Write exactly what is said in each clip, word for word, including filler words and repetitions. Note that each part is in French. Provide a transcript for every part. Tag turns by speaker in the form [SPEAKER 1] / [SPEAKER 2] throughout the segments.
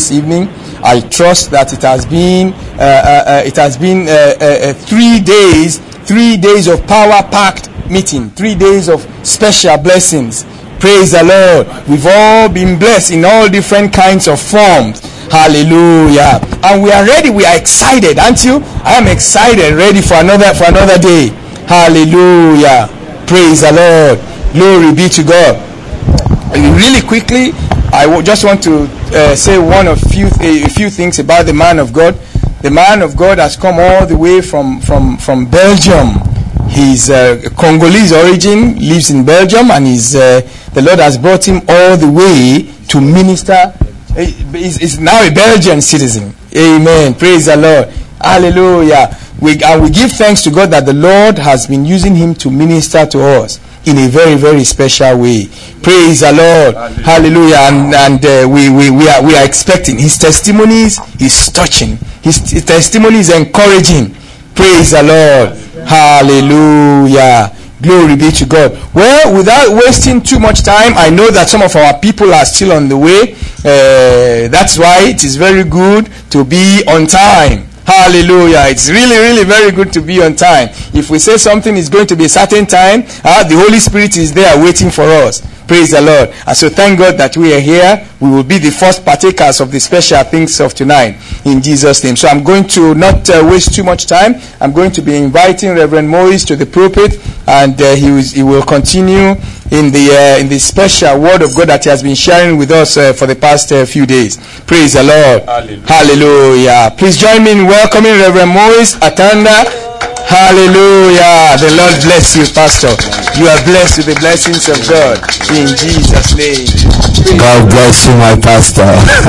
[SPEAKER 1] this evening. I trust that it has been uh, uh, uh, it has been uh, uh, uh, three days, three days of power-packed meeting, three days of special blessings. Praise the Lord. We've all been blessed in all different kinds of forms. Hallelujah. And we are ready. We are excited, aren't you? I am excited, ready for another for another day. Hallelujah. Praise the Lord. Glory be to God. Really quickly, I w- just want to uh, say one of few th- a few things about the man of God. The man of God has come all the way from from from Belgium. He's uh, Congolese origin, lives in Belgium, and he's uh, the Lord has brought him all the way to minister. He's, he's now a Belgian citizen. Amen. Praise the Lord. Hallelujah. We and we give thanks to God that the Lord has been using him to minister to us in a very, very special way. Praise the Lord. Hallelujah. And, and uh, we, we, we, are, we are expecting. His testimonies is touching. His, his testimony is encouraging. Praise the Lord. Hallelujah. Glory be to God. Well, without wasting too much time, I know that some of our people are still on the way. Uh, that's why it is very good to be on time. Hallelujah. It's really, really very good to be on time. If we say something is going to be a certain time, uh, the Holy Spirit is there waiting for us. Praise the Lord. And so thank God that we are here. We will be the first partakers of the special things of tonight in Jesus' name. So I'm going to not uh, waste too much time. I'm going to be inviting Reverend Moise to the pulpit, and uh, he, was, he will continue in the uh, in the special word of God that he has been sharing with us uh, for the past uh, few days. Praise the Lord. Hallelujah. Hallelujah. Please join me in welcoming Reverend Moise Atanda. Hallelujah. The Lord bless you, Pastor. You are blessed with the blessings of God in Jesus' name.
[SPEAKER 2] God bless you, my pastor.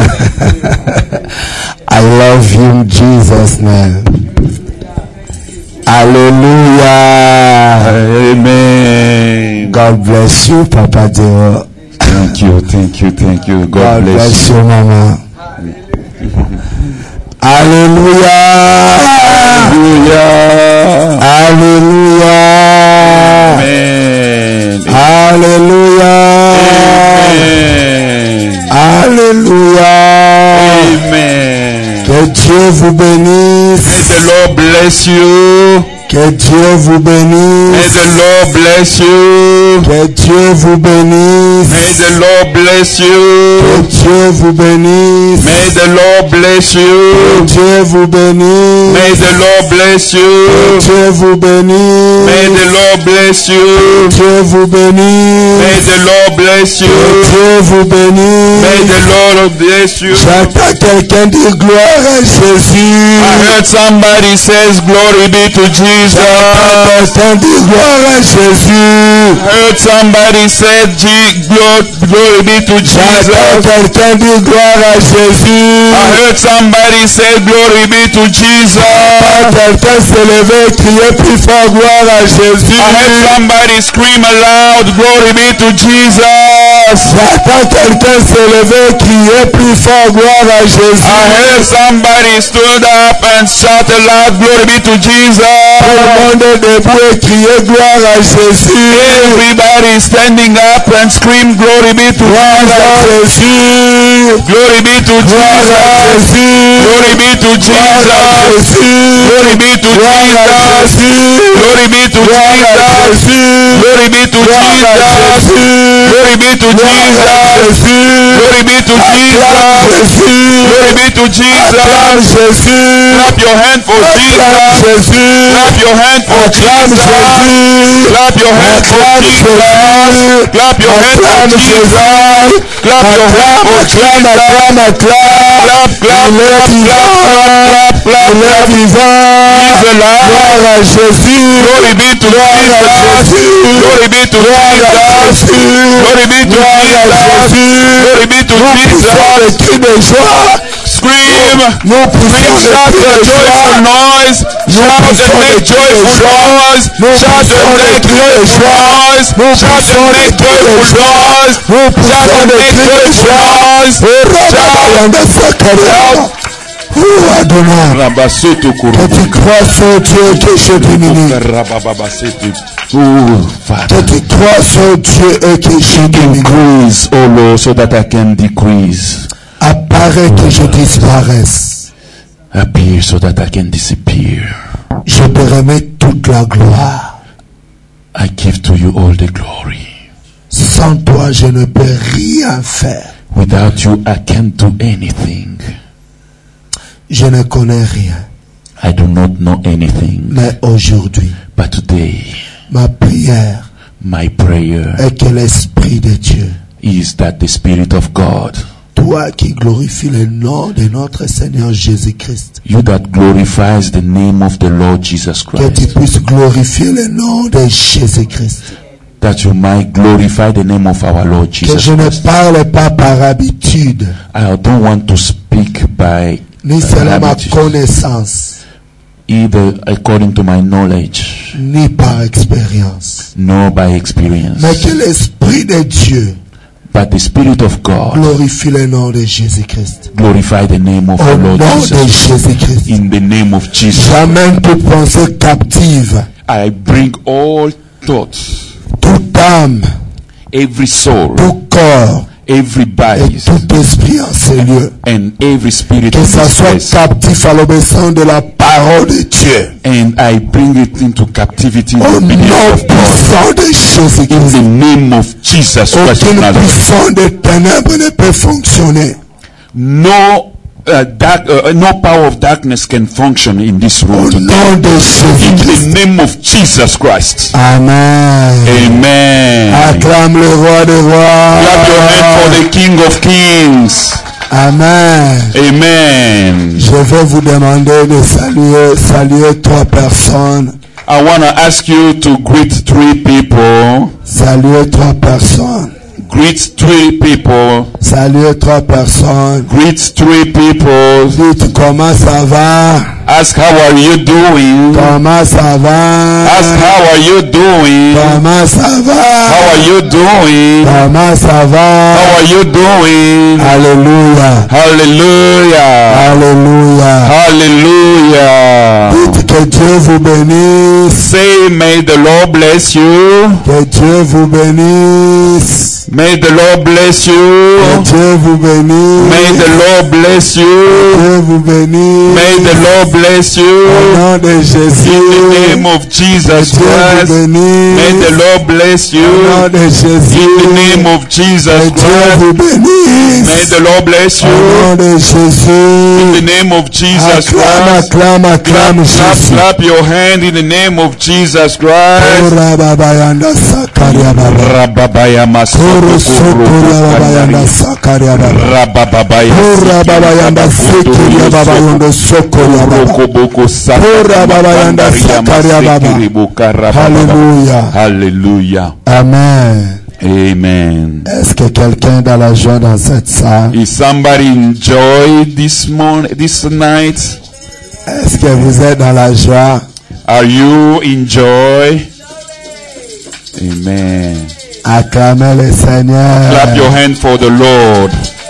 [SPEAKER 2] I love you in Jesus' name. Hallelujah.
[SPEAKER 3] Amen.
[SPEAKER 2] God bless you, Papa Deo.
[SPEAKER 3] Thank you, thank you, thank you. God,
[SPEAKER 2] God bless, bless you, Mama. Hallelujah.
[SPEAKER 3] Hallelujah.
[SPEAKER 2] Hallelujah.
[SPEAKER 3] Amen.
[SPEAKER 2] Hallelujah.
[SPEAKER 3] Amen.
[SPEAKER 2] Hallelujah.
[SPEAKER 3] Amen.
[SPEAKER 2] Que Dieu vous bénisse.
[SPEAKER 3] May the Lord bless you.
[SPEAKER 2] Que Dieu vous bénisse.
[SPEAKER 3] May the Lord bless you.
[SPEAKER 2] Que Dieu vous bénisse.
[SPEAKER 3] May the Lord bless you.
[SPEAKER 2] Que Dieu vous bénisse.
[SPEAKER 3] May the Lord bless you.
[SPEAKER 2] Que Dieu vous bénisse.
[SPEAKER 3] May the Lord bless you.
[SPEAKER 2] Que Dieu vous bénisse.
[SPEAKER 3] May the Lord bless you.
[SPEAKER 2] Que Dieu vous bénisse.
[SPEAKER 3] May the Lord bless you.
[SPEAKER 2] Que Dieu vous bénisse.
[SPEAKER 3] May the Lord bless you.
[SPEAKER 2] J'entends quelqu'un dire gloire à Jésus.
[SPEAKER 3] I heard somebody says glory be to Jesus.
[SPEAKER 2] J'entends dire gloire à Jésus.
[SPEAKER 3] I heard somebody say glory be to Jesus.
[SPEAKER 2] J'entends quelqu'un dire gloire à Jésus.
[SPEAKER 3] I heard somebody say glory be to Jesus.
[SPEAKER 2] Quelqu'un s'est levé et crier plus fort gloire à Jésus.
[SPEAKER 3] I heard somebody scream aloud glory be to Jesus.
[SPEAKER 2] J'entends quelqu'un s'est levé et crier plus fort gloire à Jésus.
[SPEAKER 3] I heard somebody stood up and shout aloud glory be to Jesus.
[SPEAKER 2] Tout le monde est debout et crier gloire à Jésus.
[SPEAKER 3] Everybody standing up and scream glory be to
[SPEAKER 2] Jésus.
[SPEAKER 3] Glory be to Jesus. Glory be to Jesus. Glory be to Jesus. Glory be to Jesus. Glory be to Jesus. Glory be to Jesus. Glory be to Jesus. Glory be to Jesus. Clap your hand for Jesus. Clap your hand for Jesus. Clap your hand for Jesus. Clap your hand for Jesus. Clap your hand for Jesus. Clap, clap, clap, clap, clap, clap, clap. He's alive.
[SPEAKER 2] Gloire à Jésus.
[SPEAKER 3] Glory be to Jesus. Glory be to Jesus. Glory be to Jesus. Glory be to Jesus. Scream. Scream, shout a joyful noise. Shout and make joyful noise. Shout and make joyful noise. Shout and make joyful noise. Shout and make joyful noise. Shout.
[SPEAKER 2] Oh Adonai, que tu crois sur Dieu que je diminue. Que tu crois sur Dieu et que je diminue.
[SPEAKER 3] Increase, oh Lord, so that I can decrease.
[SPEAKER 2] Apparaît que je disparaisse.
[SPEAKER 3] Appear so that I can disappear.
[SPEAKER 2] Je te remets toute la gloire.
[SPEAKER 3] I give to you all the glory.
[SPEAKER 2] Sans toi, je ne peux rien faire.
[SPEAKER 3] Without you, I can't do anything.
[SPEAKER 2] Je ne connais rien.
[SPEAKER 3] I do not know anything.
[SPEAKER 2] Mais aujourd'hui,
[SPEAKER 3] But today,
[SPEAKER 2] ma prière
[SPEAKER 3] my prayer
[SPEAKER 2] est que l'Esprit de Dieu,
[SPEAKER 3] is that the Spirit of God,
[SPEAKER 2] toi qui glorifies le nom de notre Seigneur Jésus-Christ,
[SPEAKER 3] you that glorifies the name of the Lord Jesus
[SPEAKER 2] que tu
[SPEAKER 3] Christ,
[SPEAKER 2] puisses glorifier le nom de Jésus-Christ.
[SPEAKER 3] that you might glorify the name of our Lord
[SPEAKER 2] Que
[SPEAKER 3] Jesus
[SPEAKER 2] je ne
[SPEAKER 3] Christ.
[SPEAKER 2] parle pas par habitude,
[SPEAKER 3] I don't want to speak by
[SPEAKER 2] ni
[SPEAKER 3] uh,
[SPEAKER 2] selon ma
[SPEAKER 3] habitude,
[SPEAKER 2] connaissance,
[SPEAKER 3] either according to my knowledge,
[SPEAKER 2] ni par expérience.
[SPEAKER 3] nor by experience,
[SPEAKER 2] Mais que l'Esprit de Dieu
[SPEAKER 3] but the Spirit of God
[SPEAKER 2] glorifie le nom de Jésus-Christ.
[SPEAKER 3] glorify the name of
[SPEAKER 2] Au
[SPEAKER 3] the Lord
[SPEAKER 2] nom de
[SPEAKER 3] Jesus Christ.
[SPEAKER 2] Jésus-Christ.
[SPEAKER 3] In the name of Jesus,
[SPEAKER 2] J'amène toute pensée captive,
[SPEAKER 3] I bring all thoughts,
[SPEAKER 2] toute âme,
[SPEAKER 3] every soul,
[SPEAKER 2] tout corps
[SPEAKER 3] every
[SPEAKER 2] et
[SPEAKER 3] body,
[SPEAKER 2] tout esprit en ce lieu.
[SPEAKER 3] and every spirit
[SPEAKER 2] Que
[SPEAKER 3] in
[SPEAKER 2] ça
[SPEAKER 3] this
[SPEAKER 2] soit
[SPEAKER 3] place,
[SPEAKER 2] captif à l'obéissance de la parole de Dieu.
[SPEAKER 3] and I bring it into captivity in
[SPEAKER 2] Au
[SPEAKER 3] the
[SPEAKER 2] nom
[SPEAKER 3] obedience of God.
[SPEAKER 2] puissant de
[SPEAKER 3] In
[SPEAKER 2] Jésus-Christ.
[SPEAKER 3] the name of Jesus Christ of
[SPEAKER 2] Aucune
[SPEAKER 3] Nazareth.
[SPEAKER 2] puissance de ténèbres ne peut fonctionner.
[SPEAKER 3] No uh, dark, uh, no power of darkness can function in this
[SPEAKER 2] Au
[SPEAKER 3] room today.
[SPEAKER 2] nom de
[SPEAKER 3] In
[SPEAKER 2] Jésus-Christ.
[SPEAKER 3] the name of Jesus Christ.
[SPEAKER 2] Amen.
[SPEAKER 3] Amen.
[SPEAKER 2] Acclame le roi des
[SPEAKER 3] Clap your hand for
[SPEAKER 2] rois.
[SPEAKER 3] the King of Kings.
[SPEAKER 2] Amen.
[SPEAKER 3] Amen.
[SPEAKER 2] Je vais vous demander de saluer, saluer trois personnes.
[SPEAKER 3] I want to ask you to greet three people.
[SPEAKER 2] Saluer trois personnes.
[SPEAKER 3] Greet three people.
[SPEAKER 2] Saluer trois personnes.
[SPEAKER 3] Greet three people.
[SPEAKER 2] Dites comment ça va?
[SPEAKER 3] Ask how are you doing.
[SPEAKER 2] Comment ça va?
[SPEAKER 3] Ask how are you doing.
[SPEAKER 2] Comment ça
[SPEAKER 3] How
[SPEAKER 2] va?
[SPEAKER 3] are you doing?
[SPEAKER 2] Comment ça
[SPEAKER 3] How
[SPEAKER 2] va?
[SPEAKER 3] are you doing?
[SPEAKER 2] Alléluia.
[SPEAKER 3] Hallelujah.
[SPEAKER 2] Alléluia.
[SPEAKER 3] Hallelujah.
[SPEAKER 2] Dites que Dieu vous bénisse.
[SPEAKER 3] Say, may the Lord bless you.
[SPEAKER 2] Que Dieu vous bénisse.
[SPEAKER 3] May the Lord bless
[SPEAKER 2] Que
[SPEAKER 3] you.
[SPEAKER 2] Dieu vous bénisse.
[SPEAKER 3] May the Lord bless you.
[SPEAKER 2] Dieu vous bénisse.
[SPEAKER 3] May the Lord bless
[SPEAKER 2] Au
[SPEAKER 3] you.
[SPEAKER 2] nom de Jésus.
[SPEAKER 3] In the name of Jesus
[SPEAKER 2] Dieu vous
[SPEAKER 3] Christ.
[SPEAKER 2] bénisse.
[SPEAKER 3] May the Lord bless
[SPEAKER 2] Au nom
[SPEAKER 3] you.
[SPEAKER 2] de Jésus.
[SPEAKER 3] In the name of Jesus
[SPEAKER 2] Que Dieu
[SPEAKER 3] Christ.
[SPEAKER 2] vous bénisse.
[SPEAKER 3] May the Lord bless
[SPEAKER 2] Au
[SPEAKER 3] you.
[SPEAKER 2] nom de
[SPEAKER 3] In
[SPEAKER 2] Jésus.
[SPEAKER 3] the name of Jesus
[SPEAKER 2] Acclame,
[SPEAKER 3] Christ.
[SPEAKER 2] acclame, acclame
[SPEAKER 3] Clap,
[SPEAKER 2] Jésus.
[SPEAKER 3] clap your hand in the name of Jesus Christ.
[SPEAKER 2] Ora babayanda sakaria baba.
[SPEAKER 3] Rababaya
[SPEAKER 2] Oro sokoria babayanda sakaria baba.
[SPEAKER 3] Rababaya
[SPEAKER 2] Ora babayanda sekiria baba yondo sokoria baba. Ora babayanda sakaria baba. Hallelujah.
[SPEAKER 3] Hallelujah.
[SPEAKER 2] Amen.
[SPEAKER 3] Amen.
[SPEAKER 2] Est-ce que quelqu'un dans la joie dans cette salle?
[SPEAKER 3] Is somebody enjoy this morning, this night?
[SPEAKER 2] Est-ce que vous êtes dans la joie?
[SPEAKER 3] Are you enjoy? Amen.
[SPEAKER 2] Acclamez le Seigneur.
[SPEAKER 3] Clap your hand for the Lord.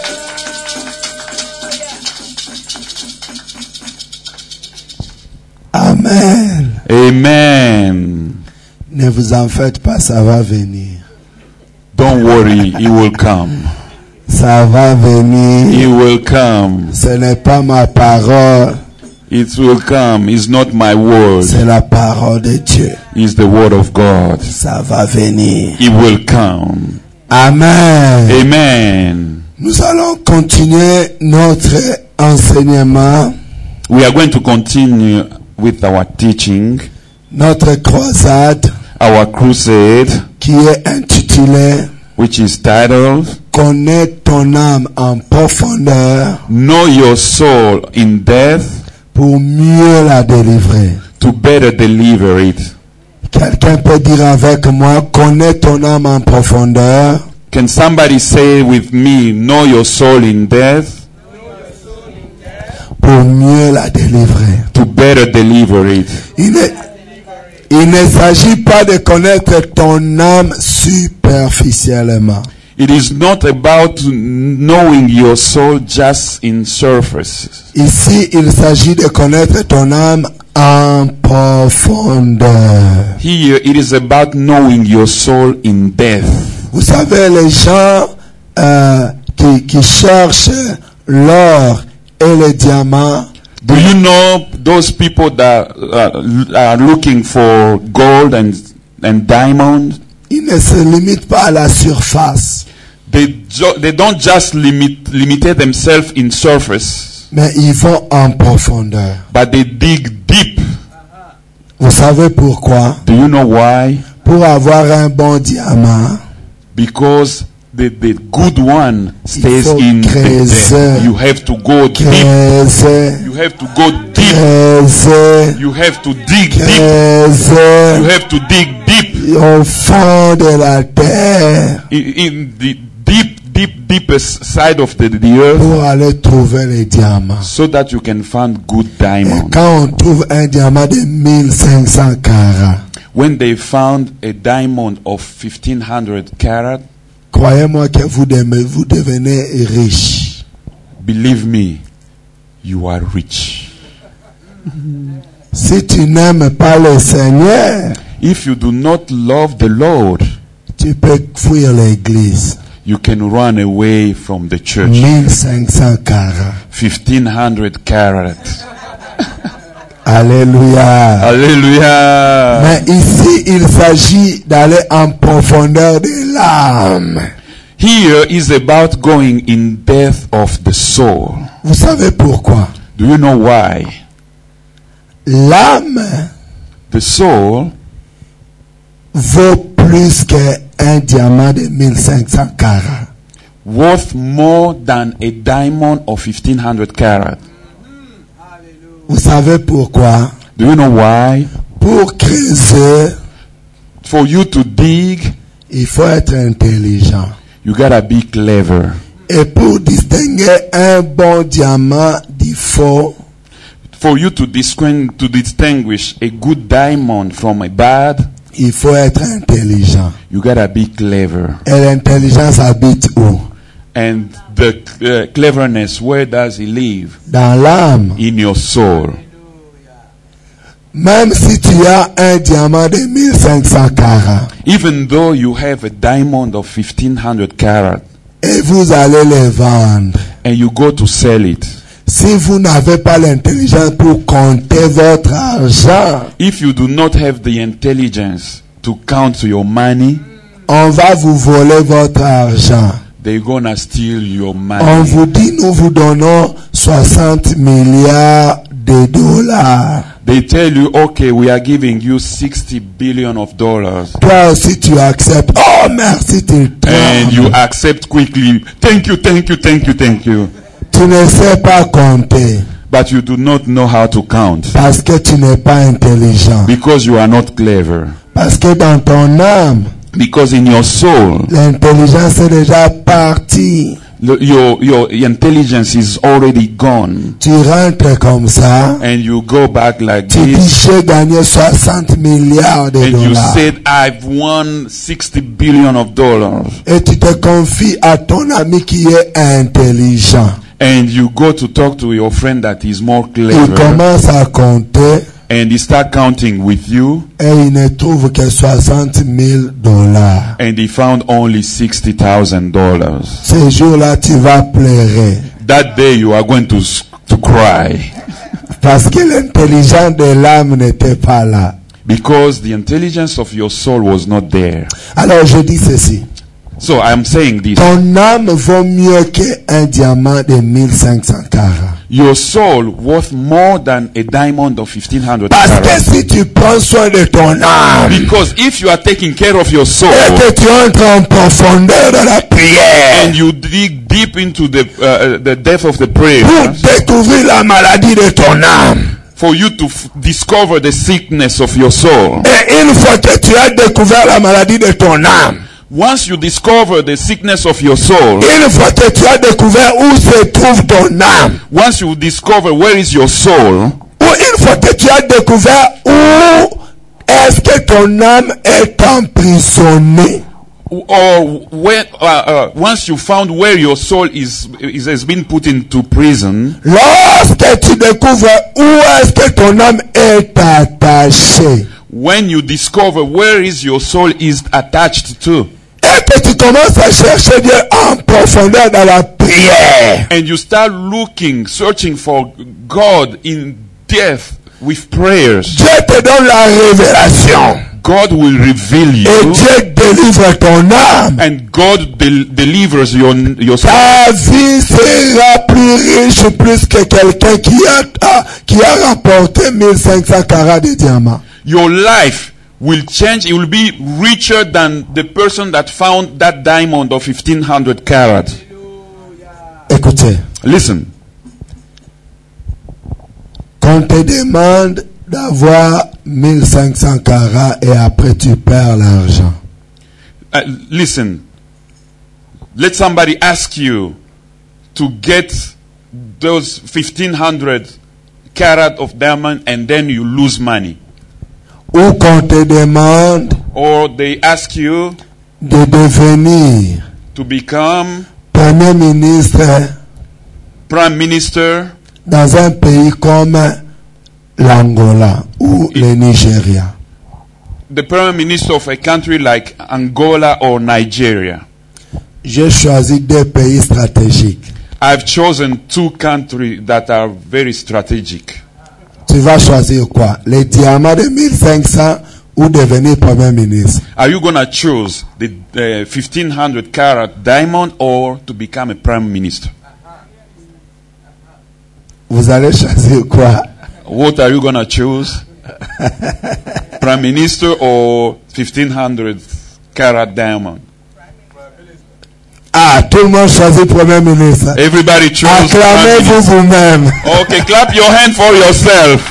[SPEAKER 2] Amen.
[SPEAKER 3] Amen.
[SPEAKER 2] Ne vous en faites pas, ça va venir.
[SPEAKER 3] Don't worry, he will come.
[SPEAKER 2] Ça va venir.
[SPEAKER 3] He will come.
[SPEAKER 2] Ce n'est pas ma parole,
[SPEAKER 3] It will come. It's not my word.
[SPEAKER 2] c'est la parole de Dieu.
[SPEAKER 3] It's the word of God.
[SPEAKER 2] Ça va venir.
[SPEAKER 3] It will come.
[SPEAKER 2] Amen.
[SPEAKER 3] Amen.
[SPEAKER 2] Nous allons continuer notre enseignement,
[SPEAKER 3] We are going to continue with our teaching,
[SPEAKER 2] notre croisade
[SPEAKER 3] our crusade,
[SPEAKER 2] qui est intitulée
[SPEAKER 3] which is titled
[SPEAKER 2] Connais ton âme en profondeur
[SPEAKER 3] Know Your Soul in Death
[SPEAKER 2] pour mieux la délivrer.
[SPEAKER 3] to better deliver it.
[SPEAKER 2] Quelqu'un peut dire avec moi, connais ton âme en profondeur
[SPEAKER 3] Can somebody say with me, Know Your Soul in Death
[SPEAKER 2] pour mieux la délivrer.
[SPEAKER 3] to better deliver it?
[SPEAKER 2] Il ne, il ne s'agit pas de connaître ton âme superficiellement.
[SPEAKER 3] It is not about knowing your soul just in surface.
[SPEAKER 2] Ici, il s'agit de connaître ton âme en profondeur.
[SPEAKER 3] Here, it is about knowing your soul in death.
[SPEAKER 2] Vous savez, les gens euh, qui, qui cherchent l'or et le diamant.
[SPEAKER 3] Do you know those people that uh, are looking for gold and and diamond?
[SPEAKER 2] Ils ne se limitent pas à la surface,
[SPEAKER 3] They ju- they don't just limit limit themselves in surface,
[SPEAKER 2] mais ils vont en profondeur.
[SPEAKER 3] but they dig deep.
[SPEAKER 2] Vous savez pourquoi?
[SPEAKER 3] Do you know why?
[SPEAKER 2] Pour avoir un bon diamant,
[SPEAKER 3] Because the the good one stays
[SPEAKER 2] faut
[SPEAKER 3] in the
[SPEAKER 2] creuser.
[SPEAKER 3] depth. You have to go deep.
[SPEAKER 2] creuser,
[SPEAKER 3] You have to go deep.
[SPEAKER 2] creuser,
[SPEAKER 3] You have to dig deep. You
[SPEAKER 2] creuser
[SPEAKER 3] have to dig deep
[SPEAKER 2] au fond de la terre
[SPEAKER 3] in, in the deep, deep, deepest side of the, the earth,
[SPEAKER 2] pour aller trouver les diamants.
[SPEAKER 3] so that you can find good
[SPEAKER 2] Et
[SPEAKER 3] diamond.
[SPEAKER 2] quand on trouve un diamant de mille cinq cents carats,
[SPEAKER 3] When they found a diamond of fifteen hundred carat,
[SPEAKER 2] croyez-moi que vous, devenez, vous devenez riche.
[SPEAKER 3] believe me, you are rich.
[SPEAKER 2] Si tu n'aimes pas le Seigneur,
[SPEAKER 3] If you do not love the Lord,
[SPEAKER 2] tu peux fuir l'église.
[SPEAKER 3] you can run away from the church.
[SPEAKER 2] mille cinq cents carats.
[SPEAKER 3] fifteen hundred carat.
[SPEAKER 2] Alléluia.
[SPEAKER 3] Hallelujah.
[SPEAKER 2] Mais ici, il s'agit d'aller en profondeur de l'âme.
[SPEAKER 3] Here is about going in depth of the soul.
[SPEAKER 2] Vous savez pourquoi?
[SPEAKER 3] Do you know why?
[SPEAKER 2] L'âme
[SPEAKER 3] The soul
[SPEAKER 2] vaut plus qu'un diamant de mille cinq cents carats.
[SPEAKER 3] worth more than a diamond of fifteen hundred carat.
[SPEAKER 2] Vous savez pourquoi?
[SPEAKER 3] Do you know why?
[SPEAKER 2] Pour creuser,
[SPEAKER 3] For you to dig,
[SPEAKER 2] il faut être intelligent.
[SPEAKER 3] you gotta be clever.
[SPEAKER 2] Et pour distinguer un bon diamant du faux,
[SPEAKER 3] For you to distinguish, to distinguish a good diamond from a bad,
[SPEAKER 2] il faut être intelligent.
[SPEAKER 3] you gotta be clever.
[SPEAKER 2] Et l'intelligence habite où?
[SPEAKER 3] And the uh, cleverness, where does it live?
[SPEAKER 2] Dans l'âme.
[SPEAKER 3] In your soul.
[SPEAKER 2] Même si tu as un diamant de mille cinq cents carats
[SPEAKER 3] Even though you have a diamond of fifteen hundred carat
[SPEAKER 2] et vous allez le vendre,
[SPEAKER 3] and you go to sell it,
[SPEAKER 2] si vous n'avez pas l'intelligence pour compter votre argent,
[SPEAKER 3] if you do not have the intelligence to count your money,
[SPEAKER 2] on va vous voler votre argent.
[SPEAKER 3] they're gonna steal your
[SPEAKER 2] On
[SPEAKER 3] money.
[SPEAKER 2] vous dit, nous vous donnons soixante milliards de dollars.
[SPEAKER 3] They tell you, okay, we are giving you sixty billion of dollars.
[SPEAKER 2] Toi aussi tu acceptes. Oh merci, tu
[SPEAKER 3] And you
[SPEAKER 2] trembles.
[SPEAKER 3] accept quickly. Thank you, thank you, thank you, thank you.
[SPEAKER 2] Tu ne sais pas compter
[SPEAKER 3] But you do not know how to count.
[SPEAKER 2] parce que tu n'es pas intelligent.
[SPEAKER 3] Because you are not clever.
[SPEAKER 2] Parce que dans ton âme,
[SPEAKER 3] Because in your soul,
[SPEAKER 2] l'intelligence est déjà partie.
[SPEAKER 3] the- your, your intelligence is already gone.
[SPEAKER 2] Tu rentres comme ça.
[SPEAKER 3] And you go back like
[SPEAKER 2] Tu dis,
[SPEAKER 3] this.
[SPEAKER 2] j'ai gagné soixante milliards de
[SPEAKER 3] And you
[SPEAKER 2] dollars.
[SPEAKER 3] said, I've won sixty billion of dollars.
[SPEAKER 2] Et tu te confies à ton ami qui est intelligent.
[SPEAKER 3] And you go to talk to your friend that is more
[SPEAKER 2] Il
[SPEAKER 3] clever.
[SPEAKER 2] commence à compter
[SPEAKER 3] And he start counting with you.
[SPEAKER 2] et il ne trouve que soixante mille dollars.
[SPEAKER 3] And he found only sixty thousand dollars.
[SPEAKER 2] Ce jour-là, tu vas pleurer.
[SPEAKER 3] That day you are going to, s- to cry.
[SPEAKER 2] Parce que l'intelligence de l'âme n'était pas là.
[SPEAKER 3] Because the intelligence of your soul was not there.
[SPEAKER 2] Alors je dis ceci.
[SPEAKER 3] So I am saying this.
[SPEAKER 2] Ton âme vaut mieux qu'un diamant de mille cinq cents carats.
[SPEAKER 3] Your soul worth more than a diamond of fifteen hundred
[SPEAKER 2] Parce que
[SPEAKER 3] carats.
[SPEAKER 2] si tu prends soin de ton âme
[SPEAKER 3] Because if you are taking care of your soul
[SPEAKER 2] et que tu entres en profondeur de la prière
[SPEAKER 3] and you dig deep into the uh, the depth of the prayer
[SPEAKER 2] pour découvrir la maladie de ton âme,
[SPEAKER 3] for you to f- discover the sickness of your soul,
[SPEAKER 2] et une fois que tu as découvert la maladie de ton âme,
[SPEAKER 3] once you discover the sickness of your soul,
[SPEAKER 2] une fois que tu as découvert où se trouve ton âme,
[SPEAKER 3] once you discover where is your soul,
[SPEAKER 2] ou une fois que tu as découvert où est-ce que ton âme est emprisonnée,
[SPEAKER 3] or where, uh, uh, once you found where your soul is, is has been put into prison,
[SPEAKER 2] lorsque tu découvres où est-ce que ton âme est attachée,
[SPEAKER 3] when you discover where is your soul is attached to,
[SPEAKER 2] Et que tu commences à chercher Dieu en profondeur dans la prière.
[SPEAKER 3] And you start looking, searching for God in depth with prayers.
[SPEAKER 2] Dieu te donne la révélation.
[SPEAKER 3] God will reveal
[SPEAKER 2] Et
[SPEAKER 3] you.
[SPEAKER 2] Dieu délivre ton âme.
[SPEAKER 3] And God del- delivers your, your soul.
[SPEAKER 2] Ta vie sera plus riche, plus que quelqu'un qui a, a- qui a rapporté mille cinq cents carats de diamants.
[SPEAKER 3] Your life will change. It will be richer than the person that found that diamond of fifteen hundred carat.
[SPEAKER 2] Écoutez,
[SPEAKER 3] Listen.
[SPEAKER 2] qu'on te demande d'avoir mille cinq cents carats et après tu perds l'argent.
[SPEAKER 3] Uh, listen. Let somebody ask you to get those fifteen hundred carat of diamond and then you lose money.
[SPEAKER 2] Ou qu'on te demande
[SPEAKER 3] Or they ask you
[SPEAKER 2] de devenir
[SPEAKER 3] to become
[SPEAKER 2] Premier ministre
[SPEAKER 3] prime minister
[SPEAKER 2] dans un pays comme l'Angola ou le Nigeria.
[SPEAKER 3] the prime minister of a country like Angola or Nigeria.
[SPEAKER 2] J'ai choisi deux pays stratégiques.
[SPEAKER 3] I've chosen two countries that are very strategic.
[SPEAKER 2] Tu vas choisir quoi? Les diamants de mille cinq cents ou devenir Premier ministre?
[SPEAKER 3] Are you going to choose the uh, fifteen hundred carat diamond or to become a prime minister?
[SPEAKER 2] Vous allez choisir quoi?
[SPEAKER 3] What are you going to choose? Prime minister or fifteen hundred carat diamond?
[SPEAKER 2] Ah, tout le monde choisit Premier ministre.
[SPEAKER 3] Everybody choose prime
[SPEAKER 2] Acclamez-vous
[SPEAKER 3] minister.
[SPEAKER 2] vous-même.
[SPEAKER 3] Okay, clap your hand for yourself.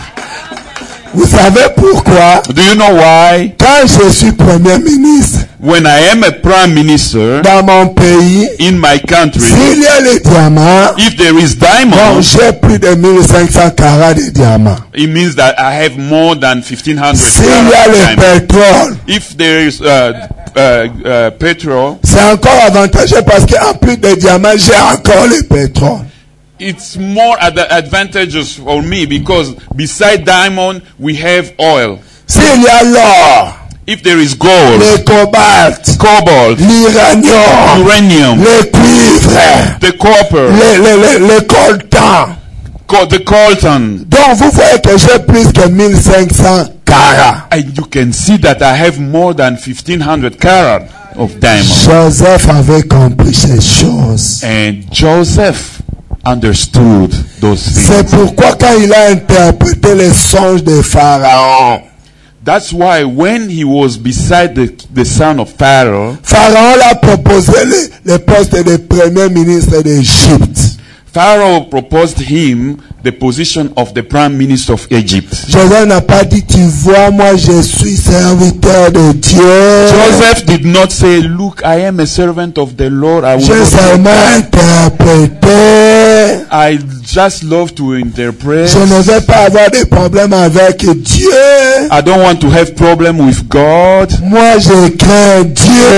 [SPEAKER 2] Vous savez pourquoi?
[SPEAKER 3] Do you know why?
[SPEAKER 2] Quand je suis Premier ministre
[SPEAKER 3] When I am a prime minister
[SPEAKER 2] dans mon pays,
[SPEAKER 3] in my country,
[SPEAKER 2] s'il y a les diamants,
[SPEAKER 3] if there is
[SPEAKER 2] bon,
[SPEAKER 3] diamond,
[SPEAKER 2] j'ai plus de mille cinq cents carats de diamants.
[SPEAKER 3] it means that I have more than fifteen hundred
[SPEAKER 2] S'il y a
[SPEAKER 3] carat
[SPEAKER 2] le
[SPEAKER 3] diamond.
[SPEAKER 2] pétrole,
[SPEAKER 3] If there is uh, uh, uh, petrol,
[SPEAKER 2] c'est encore avantageux parce qu'en plus de diamants, j'ai encore le pétrole.
[SPEAKER 3] it's more ad- advantageous for me because beside diamond we have oil.
[SPEAKER 2] S'il y a l'or,
[SPEAKER 3] If there is gold,
[SPEAKER 2] le cobalt,
[SPEAKER 3] cobalt,
[SPEAKER 2] l'uranium,
[SPEAKER 3] uranium,
[SPEAKER 2] le cuivre,
[SPEAKER 3] the copper,
[SPEAKER 2] le, le, le, le coltan.
[SPEAKER 3] co- the coltan,
[SPEAKER 2] Donc vous voyez que j'ai plus que mille cinq cents carats.
[SPEAKER 3] and you can see that I have more than fifteen hundred carat of diamond.
[SPEAKER 2] Joseph avait compris ces choses.
[SPEAKER 3] And Joseph understood those
[SPEAKER 2] C'est
[SPEAKER 3] things.
[SPEAKER 2] pourquoi quand il a interprété les songes de Pharaon,
[SPEAKER 3] That's why when he was beside the, the son of Pharaoh,
[SPEAKER 2] Pharaon l'a proposé le, le poste de premier ministre d'Égypte.
[SPEAKER 3] Pharaoh proposed him the position of the prime minister of Egypt.
[SPEAKER 2] Joseph n'a pas dit, tu vois, moi je suis serviteur de Dieu.
[SPEAKER 3] Joseph did not say, look, I am a servant of the Lord. I, will
[SPEAKER 2] J'ai
[SPEAKER 3] not-
[SPEAKER 2] seulement interprété.
[SPEAKER 3] I just love to interpret.
[SPEAKER 2] Je ne vais pas avoir de problème avec Dieu.
[SPEAKER 3] I don't want to have problem with God.
[SPEAKER 2] Moi je crains
[SPEAKER 3] I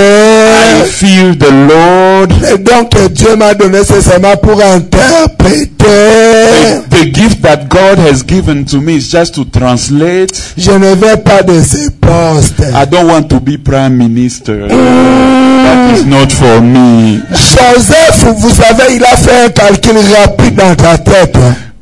[SPEAKER 2] Dieu.
[SPEAKER 3] fear the Lord.
[SPEAKER 2] Et donc Dieu m'a donné c'est seulement pour interpréter.
[SPEAKER 3] The, the gift that God has given to me is just to translate.
[SPEAKER 2] Je ne veux pas de ces postes.
[SPEAKER 3] I don't want to be prime minister. That is not for me.
[SPEAKER 2] Joseph, vous savez, il a fait un calcul rapide dans ta tête.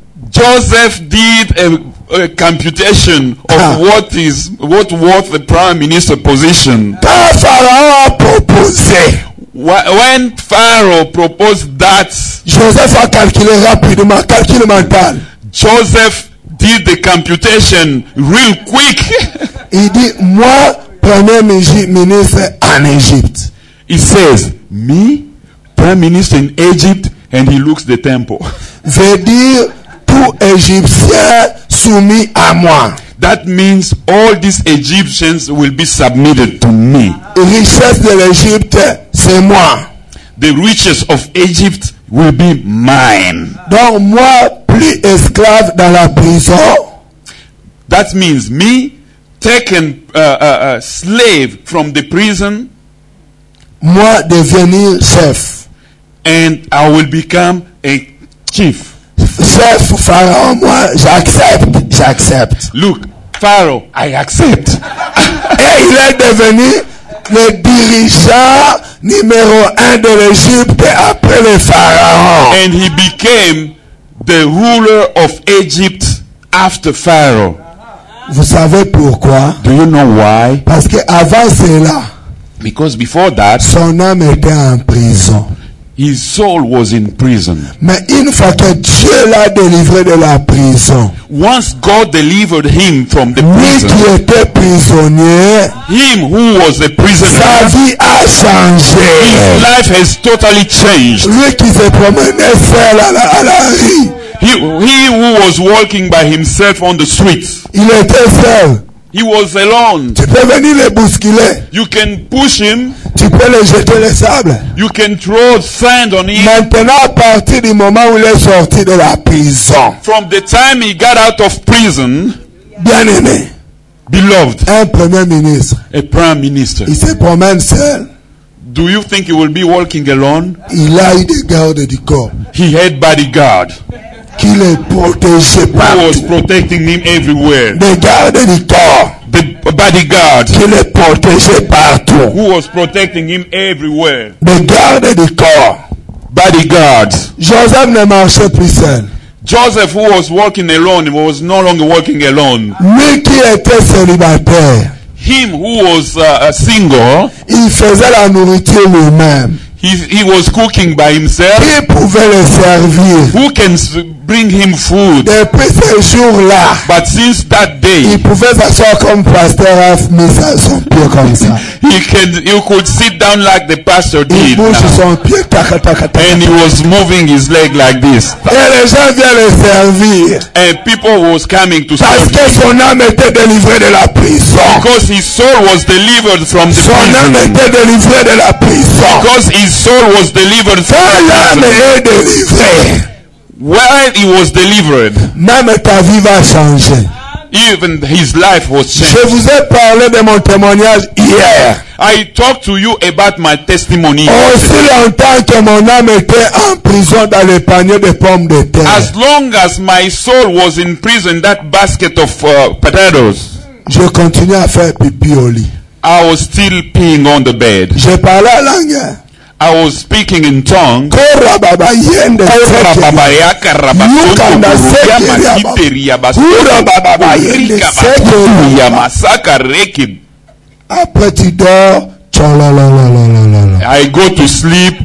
[SPEAKER 3] Joseph did a, a computation of
[SPEAKER 2] Ah.
[SPEAKER 3] what is what was the prime minister position.
[SPEAKER 2] Quand Pharaon a proposé,
[SPEAKER 3] Wh- When Pharaoh proposed that,
[SPEAKER 2] Joseph a calculé rapidement, calcul mental.
[SPEAKER 3] Joseph did the computation real quick.
[SPEAKER 2] Il dit, moi, premier mini- ministre en Égypte.
[SPEAKER 3] He says, me, prime minister in Egypt, and he looks the temple.
[SPEAKER 2] Veut dire, tout Égyptien soumis à moi.
[SPEAKER 3] That means all these Egyptians will be submitted to me.
[SPEAKER 2] Richesse de l'Égypte, c'est moi.
[SPEAKER 3] The riches of Egypt will be mine.
[SPEAKER 2] Donc moi, plus esclave dans la prison,
[SPEAKER 3] That means me, taken uh, uh, uh, slave from the prison,
[SPEAKER 2] moi devenir chef.
[SPEAKER 3] and I will become a chief.
[SPEAKER 2] Chef Pharaon, moi, j'accepte, j'accepte.
[SPEAKER 3] Look, Pharaoh, I accept.
[SPEAKER 2] Et il est devenu le dirigeant numéro un de l'Égypte après le pharaon.
[SPEAKER 3] And he became the ruler of Egypt after Pharaoh.
[SPEAKER 2] Vous savez pourquoi?
[SPEAKER 3] Do you know why?
[SPEAKER 2] Parce que avant cela,
[SPEAKER 3] Because before that,
[SPEAKER 2] son âme était en prison.
[SPEAKER 3] his soul was in prison.
[SPEAKER 2] Mais une fois que Dieu l'a délivré de la prison,
[SPEAKER 3] Once God delivered him from the
[SPEAKER 2] lui qui
[SPEAKER 3] prison,
[SPEAKER 2] était prisonnier,
[SPEAKER 3] him who was a
[SPEAKER 2] sa
[SPEAKER 3] prisoner,
[SPEAKER 2] vie a
[SPEAKER 3] his
[SPEAKER 2] changé.
[SPEAKER 3] life has totally changed.
[SPEAKER 2] Lui qui se promenait seul à la, à la rue,
[SPEAKER 3] He, he who was walking by himself on the streets,
[SPEAKER 2] il était seul.
[SPEAKER 3] he was alone.
[SPEAKER 2] Tu peux venir le bousculer,
[SPEAKER 3] You can push him,
[SPEAKER 2] tu peux le jeter le sable.
[SPEAKER 3] you can throw sand on him.
[SPEAKER 2] Maintenant, à partir du moment où il est sorti de la prison,
[SPEAKER 3] From the time he got out of prison,
[SPEAKER 2] bien aimé,
[SPEAKER 3] beloved,
[SPEAKER 2] un premier ministre,
[SPEAKER 3] a prime minister,
[SPEAKER 2] il se promène seul.
[SPEAKER 3] do you think he will be walking alone?
[SPEAKER 2] Il a eu des gardes du corps
[SPEAKER 3] He had bodyguard
[SPEAKER 2] qui le protégeaient
[SPEAKER 3] who was
[SPEAKER 2] partout.
[SPEAKER 3] protecting him everywhere.
[SPEAKER 2] Des gardes du corps
[SPEAKER 3] The bodyguard
[SPEAKER 2] qui le protégeaient partout.
[SPEAKER 3] who was protecting him everywhere.
[SPEAKER 2] Des gardes du corps.
[SPEAKER 3] Bodyguards.
[SPEAKER 2] Joseph ne marchait plus seul.
[SPEAKER 3] Joseph, who was walking alone, was no longer walking alone.
[SPEAKER 2] Lui qui était célibataire,
[SPEAKER 3] Him who was uh, single,
[SPEAKER 2] il faisait la nourriture lui-même.
[SPEAKER 3] he, he was cooking by himself.
[SPEAKER 2] Qui pouvait le servir?
[SPEAKER 3] Who can s- bring him food?
[SPEAKER 2] Depuis ce jour-là,
[SPEAKER 3] But since that day,
[SPEAKER 2] il pouvait s'asseoir comme pasteur a mis sa- son pied comme ça.
[SPEAKER 3] he can you could sit down like the pastor
[SPEAKER 2] Il
[SPEAKER 3] did
[SPEAKER 2] bouge
[SPEAKER 3] now.
[SPEAKER 2] son pied, tac, tac, tac.
[SPEAKER 3] And he was moving his leg like this.
[SPEAKER 2] Et les gens viennent le servir.
[SPEAKER 3] And people was coming to
[SPEAKER 2] Parce
[SPEAKER 3] serve
[SPEAKER 2] que
[SPEAKER 3] him.
[SPEAKER 2] son âme était délivrée de la prison.
[SPEAKER 3] Because his soul was delivered from the
[SPEAKER 2] Son âme
[SPEAKER 3] prison.
[SPEAKER 2] était délivrée de la prison.
[SPEAKER 3] Because his soul was delivered from
[SPEAKER 2] Quand
[SPEAKER 3] the
[SPEAKER 2] l'âme
[SPEAKER 3] prison.
[SPEAKER 2] est délivrée,
[SPEAKER 3] While he was delivered,
[SPEAKER 2] même ta vie va changer.
[SPEAKER 3] even his life was
[SPEAKER 2] Je
[SPEAKER 3] changed.
[SPEAKER 2] vous ai parlé de mon témoignage hier.
[SPEAKER 3] I talked to you about my testimony.
[SPEAKER 2] Aussi longtemps que mon âme était en prison dans le panier de pommes de terre,
[SPEAKER 3] As long as my soul was in prison, that basket of uh, potatoes,
[SPEAKER 2] je continuais à faire pipi au lit.
[SPEAKER 3] I was still peeing on the bed.
[SPEAKER 2] Je parlais à langue.
[SPEAKER 3] I was speaking in tongue.
[SPEAKER 2] Kora baba yende seke. Après tu dors, tchololololololo.
[SPEAKER 3] I go to sleep.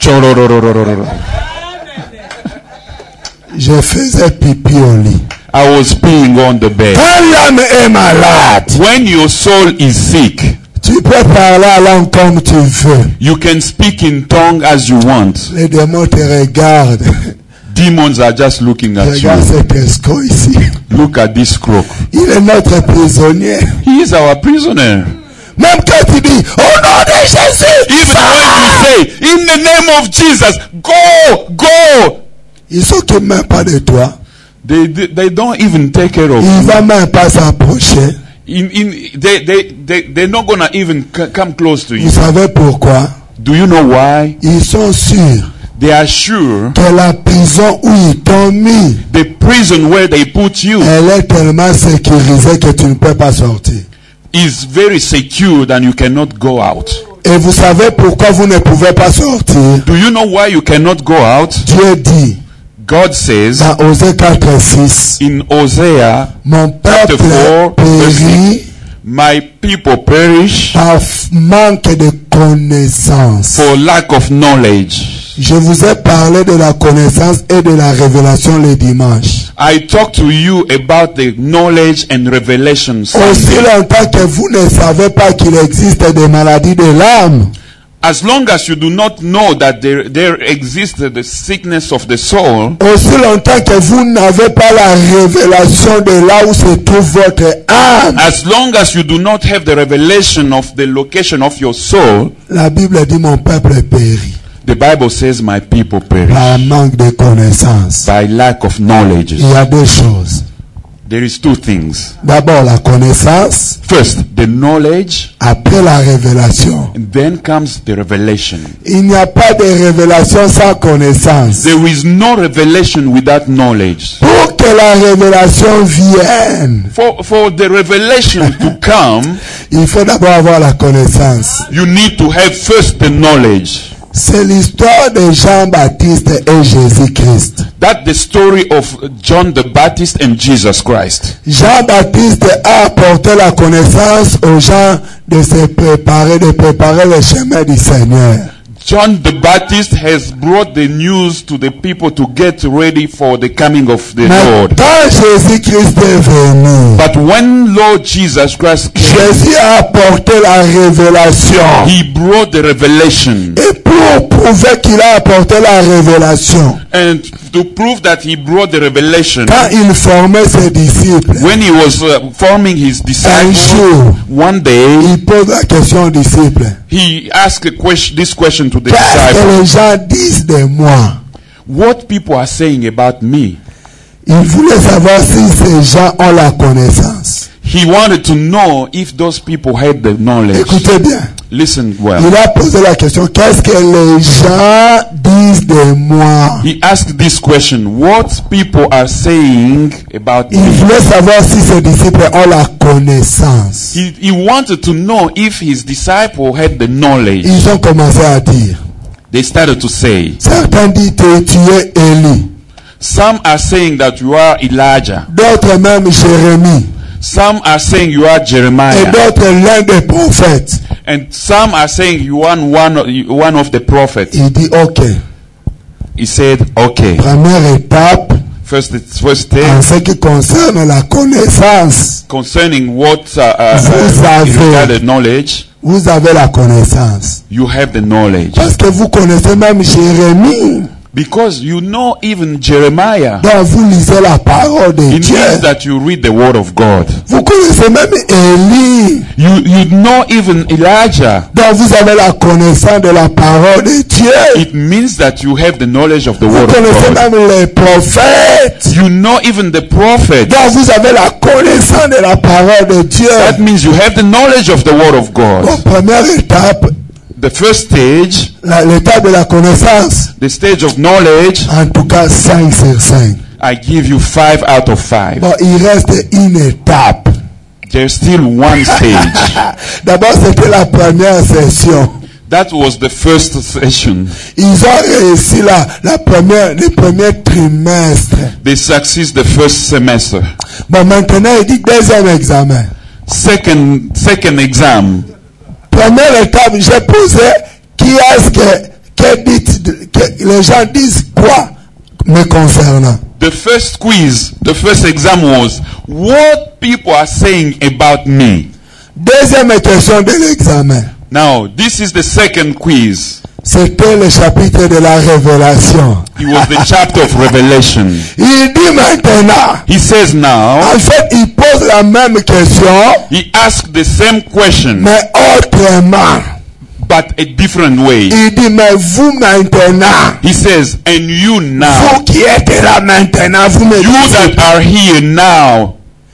[SPEAKER 2] Je faisais pipi au lit.
[SPEAKER 3] I was peeing on the bed.
[SPEAKER 2] Quand l'âme est malade,
[SPEAKER 3] When your soul is sick,
[SPEAKER 2] tu peux parler à langue comme tu veux.
[SPEAKER 3] you can speak in tongue as you want.
[SPEAKER 2] Les démons te regardent.
[SPEAKER 3] Demons are just looking at
[SPEAKER 2] Regarde
[SPEAKER 3] you.
[SPEAKER 2] cet escroc ici.
[SPEAKER 3] Look at this crook.
[SPEAKER 2] Il est notre prisonnier.
[SPEAKER 3] He is our prisoner.
[SPEAKER 2] Même quand tu dis, au nom de Jésus,
[SPEAKER 3] Even when you say, in the name of Jesus, go, go,
[SPEAKER 2] il s'occupe même pas de toi.
[SPEAKER 3] they, they, they don't even take care of
[SPEAKER 2] Il
[SPEAKER 3] you.
[SPEAKER 2] va même pas s'approcher.
[SPEAKER 3] In, in, they, they, they, they're not going to even c- come close to you.
[SPEAKER 2] Vous savez pourquoi?
[SPEAKER 3] Do you know why?
[SPEAKER 2] Ils sont sûrs
[SPEAKER 3] They are sure
[SPEAKER 2] que la prison où ils t'ont mis,
[SPEAKER 3] the prison where they put you
[SPEAKER 2] elle est tellement sécurisée que tu ne peux pas sortir.
[SPEAKER 3] is very secure and you cannot go out.
[SPEAKER 2] Et vous savez pourquoi vous ne pouvez pas sortir?
[SPEAKER 3] Do you know why you cannot go out?
[SPEAKER 2] Dieu dit
[SPEAKER 3] God says
[SPEAKER 2] dans Osée quatre six,
[SPEAKER 3] in Hosea,
[SPEAKER 2] mon peuple
[SPEAKER 3] four,
[SPEAKER 2] périt
[SPEAKER 3] my people perish
[SPEAKER 2] par manque de connaissance.
[SPEAKER 3] for lack of knowledge.
[SPEAKER 2] Je vous ai parlé de la connaissance et de la révélation le dimanche.
[SPEAKER 3] I talk to you about the knowledge and revelation
[SPEAKER 2] Aussi
[SPEAKER 3] Sunday.
[SPEAKER 2] longtemps que vous ne savez pas qu'il existe des maladies de l'âme,
[SPEAKER 3] As long as you do not know that there, there exists the sickness of the soul,
[SPEAKER 2] aussi longtemps que vous n'avez pas la révélation de là où se trouve votre âme,
[SPEAKER 3] as long as you do not have the revelation of the location of your soul,
[SPEAKER 2] la Bible dit mon peuple périt
[SPEAKER 3] the Bible says my people perish
[SPEAKER 2] par manque de connaissance.
[SPEAKER 3] by lack of knowledge.
[SPEAKER 2] Il y a deux choses.
[SPEAKER 3] There is two things.
[SPEAKER 2] D'abord la connaissance,
[SPEAKER 3] First, the knowledge,
[SPEAKER 2] après la révélation.
[SPEAKER 3] and then comes the revelation.
[SPEAKER 2] Il n'y a pas de révélation sans connaissance.
[SPEAKER 3] There is no revelation without knowledge.
[SPEAKER 2] Pour que que la révélation vienne,
[SPEAKER 3] For, for the revelation to come,
[SPEAKER 2] il faut d'abord avoir la connaissance.
[SPEAKER 3] you need to have first the knowledge.
[SPEAKER 2] C'est l'histoire de Jean-Baptiste et Jésus-Christ.
[SPEAKER 3] That's the story of John the Baptist and Jesus Christ.
[SPEAKER 2] Jean-Baptiste a apporté la connaissance aux gens de se préparer, de préparer le chemin du Seigneur.
[SPEAKER 3] John the Baptist has brought the news to the people to get ready for the coming of the
[SPEAKER 2] Mais
[SPEAKER 3] Lord.
[SPEAKER 2] quand Jésus-Christ est venu,
[SPEAKER 3] But when Lord Jesus Christ came,
[SPEAKER 2] Jésus a apporté la révélation.
[SPEAKER 3] he brought the revelation.
[SPEAKER 2] Et pour prouver qu'il a apporté la révélation,
[SPEAKER 3] And to prove that he brought the revelation,
[SPEAKER 2] quand il formait ses disciples,
[SPEAKER 3] when he was uh, forming his
[SPEAKER 2] un
[SPEAKER 3] disciples,
[SPEAKER 2] jour,
[SPEAKER 3] one day,
[SPEAKER 2] il pose la question aux disciples.
[SPEAKER 3] he asked a question, this question to the
[SPEAKER 2] Qu'est-ce
[SPEAKER 3] disciples.
[SPEAKER 2] que les gens disent de moi?
[SPEAKER 3] What people are saying about me?
[SPEAKER 2] Il voulait savoir si ces gens ont la connaissance.
[SPEAKER 3] He wanted to know if those people had the knowledge.
[SPEAKER 2] Écoutez bien.
[SPEAKER 3] Listen well.
[SPEAKER 2] Il a posé la question, qu'est-ce que les gens disent de moi?
[SPEAKER 3] He asked this question, what people are saying about
[SPEAKER 2] Il
[SPEAKER 3] me?
[SPEAKER 2] voulait savoir si ses disciples ont la connaissance.
[SPEAKER 3] He, he wanted to know if his disciple had the knowledge.
[SPEAKER 2] Ils ont commencé à dire.
[SPEAKER 3] They started to say,
[SPEAKER 2] Certains disent que tu es Élie.
[SPEAKER 3] some are saying that you are Elijah.
[SPEAKER 2] D'autres même Jérémie.
[SPEAKER 3] Some are saying you are
[SPEAKER 2] Et
[SPEAKER 3] Jeremiah.
[SPEAKER 2] d'autres l'un des prophètes.
[SPEAKER 3] And some are saying you are one, one of the prophets.
[SPEAKER 2] Il dit ok.
[SPEAKER 3] He said, okay.
[SPEAKER 2] Première étape
[SPEAKER 3] First, first
[SPEAKER 2] en
[SPEAKER 3] thing,
[SPEAKER 2] ce qui concerne la connaissance.
[SPEAKER 3] concerning what uh, uh,
[SPEAKER 2] Vous
[SPEAKER 3] uh,
[SPEAKER 2] avez-
[SPEAKER 3] regarded knowledge,
[SPEAKER 2] Vous avez la connaissance.
[SPEAKER 3] you have the knowledge.
[SPEAKER 2] Parce que vous connaissez même Jérémie.
[SPEAKER 3] Because you know even Jeremiah.
[SPEAKER 2] Donc vous lisez la parole de
[SPEAKER 3] It
[SPEAKER 2] Dieu.
[SPEAKER 3] means that you read the word of God.
[SPEAKER 2] Vous connaissez même Élie.
[SPEAKER 3] You you know even Elijah.
[SPEAKER 2] Donc vous avez la connaissance de la parole de Dieu.
[SPEAKER 3] It means that you have the knowledge of the
[SPEAKER 2] Vous
[SPEAKER 3] word of
[SPEAKER 2] connaissez
[SPEAKER 3] God.
[SPEAKER 2] même les prophètes.
[SPEAKER 3] You know even the prophet.
[SPEAKER 2] Donc vous avez la connaissance de la parole de Dieu.
[SPEAKER 3] That means you have the knowledge of the word of God.
[SPEAKER 2] Donc première étape,
[SPEAKER 3] The first stage,
[SPEAKER 2] la- l'étape de la connaissance,
[SPEAKER 3] the stage of knowledge,
[SPEAKER 2] en tout cas cinq sur cinq.
[SPEAKER 3] I give you five out of five.
[SPEAKER 2] Bon, il reste une étape.
[SPEAKER 3] There's still one stage.
[SPEAKER 2] D'abord, c'était la première session.
[SPEAKER 3] That was the first session.
[SPEAKER 2] Ils ont réussi la, la première, le premier trimestre.
[SPEAKER 3] They succeed the first semester.
[SPEAKER 2] Bon, maintenant, il dit deuxième examen.
[SPEAKER 3] Second, second exam.
[SPEAKER 2] Première étape, j'ai posé qui est-ce que, que, dites- que les gens disent quoi me concernant.
[SPEAKER 3] The first quiz, the first exam was what people are saying about me.
[SPEAKER 2] Deuxième question de l'examen,
[SPEAKER 3] Now, this is the second quiz.
[SPEAKER 2] c'était le chapitre de la révélation.
[SPEAKER 3] It was the chapter of Revelation.
[SPEAKER 2] Il dit maintenant,
[SPEAKER 3] He says now,
[SPEAKER 2] en fait, il pose la même question,
[SPEAKER 3] he asked the same question,
[SPEAKER 2] mais autrement.
[SPEAKER 3] but a different way.
[SPEAKER 2] Il dit, mais vous maintenant,
[SPEAKER 3] He says, and you now,
[SPEAKER 2] vous qui êtes là maintenant, vous me
[SPEAKER 3] you
[SPEAKER 2] dites,
[SPEAKER 3] that are here now,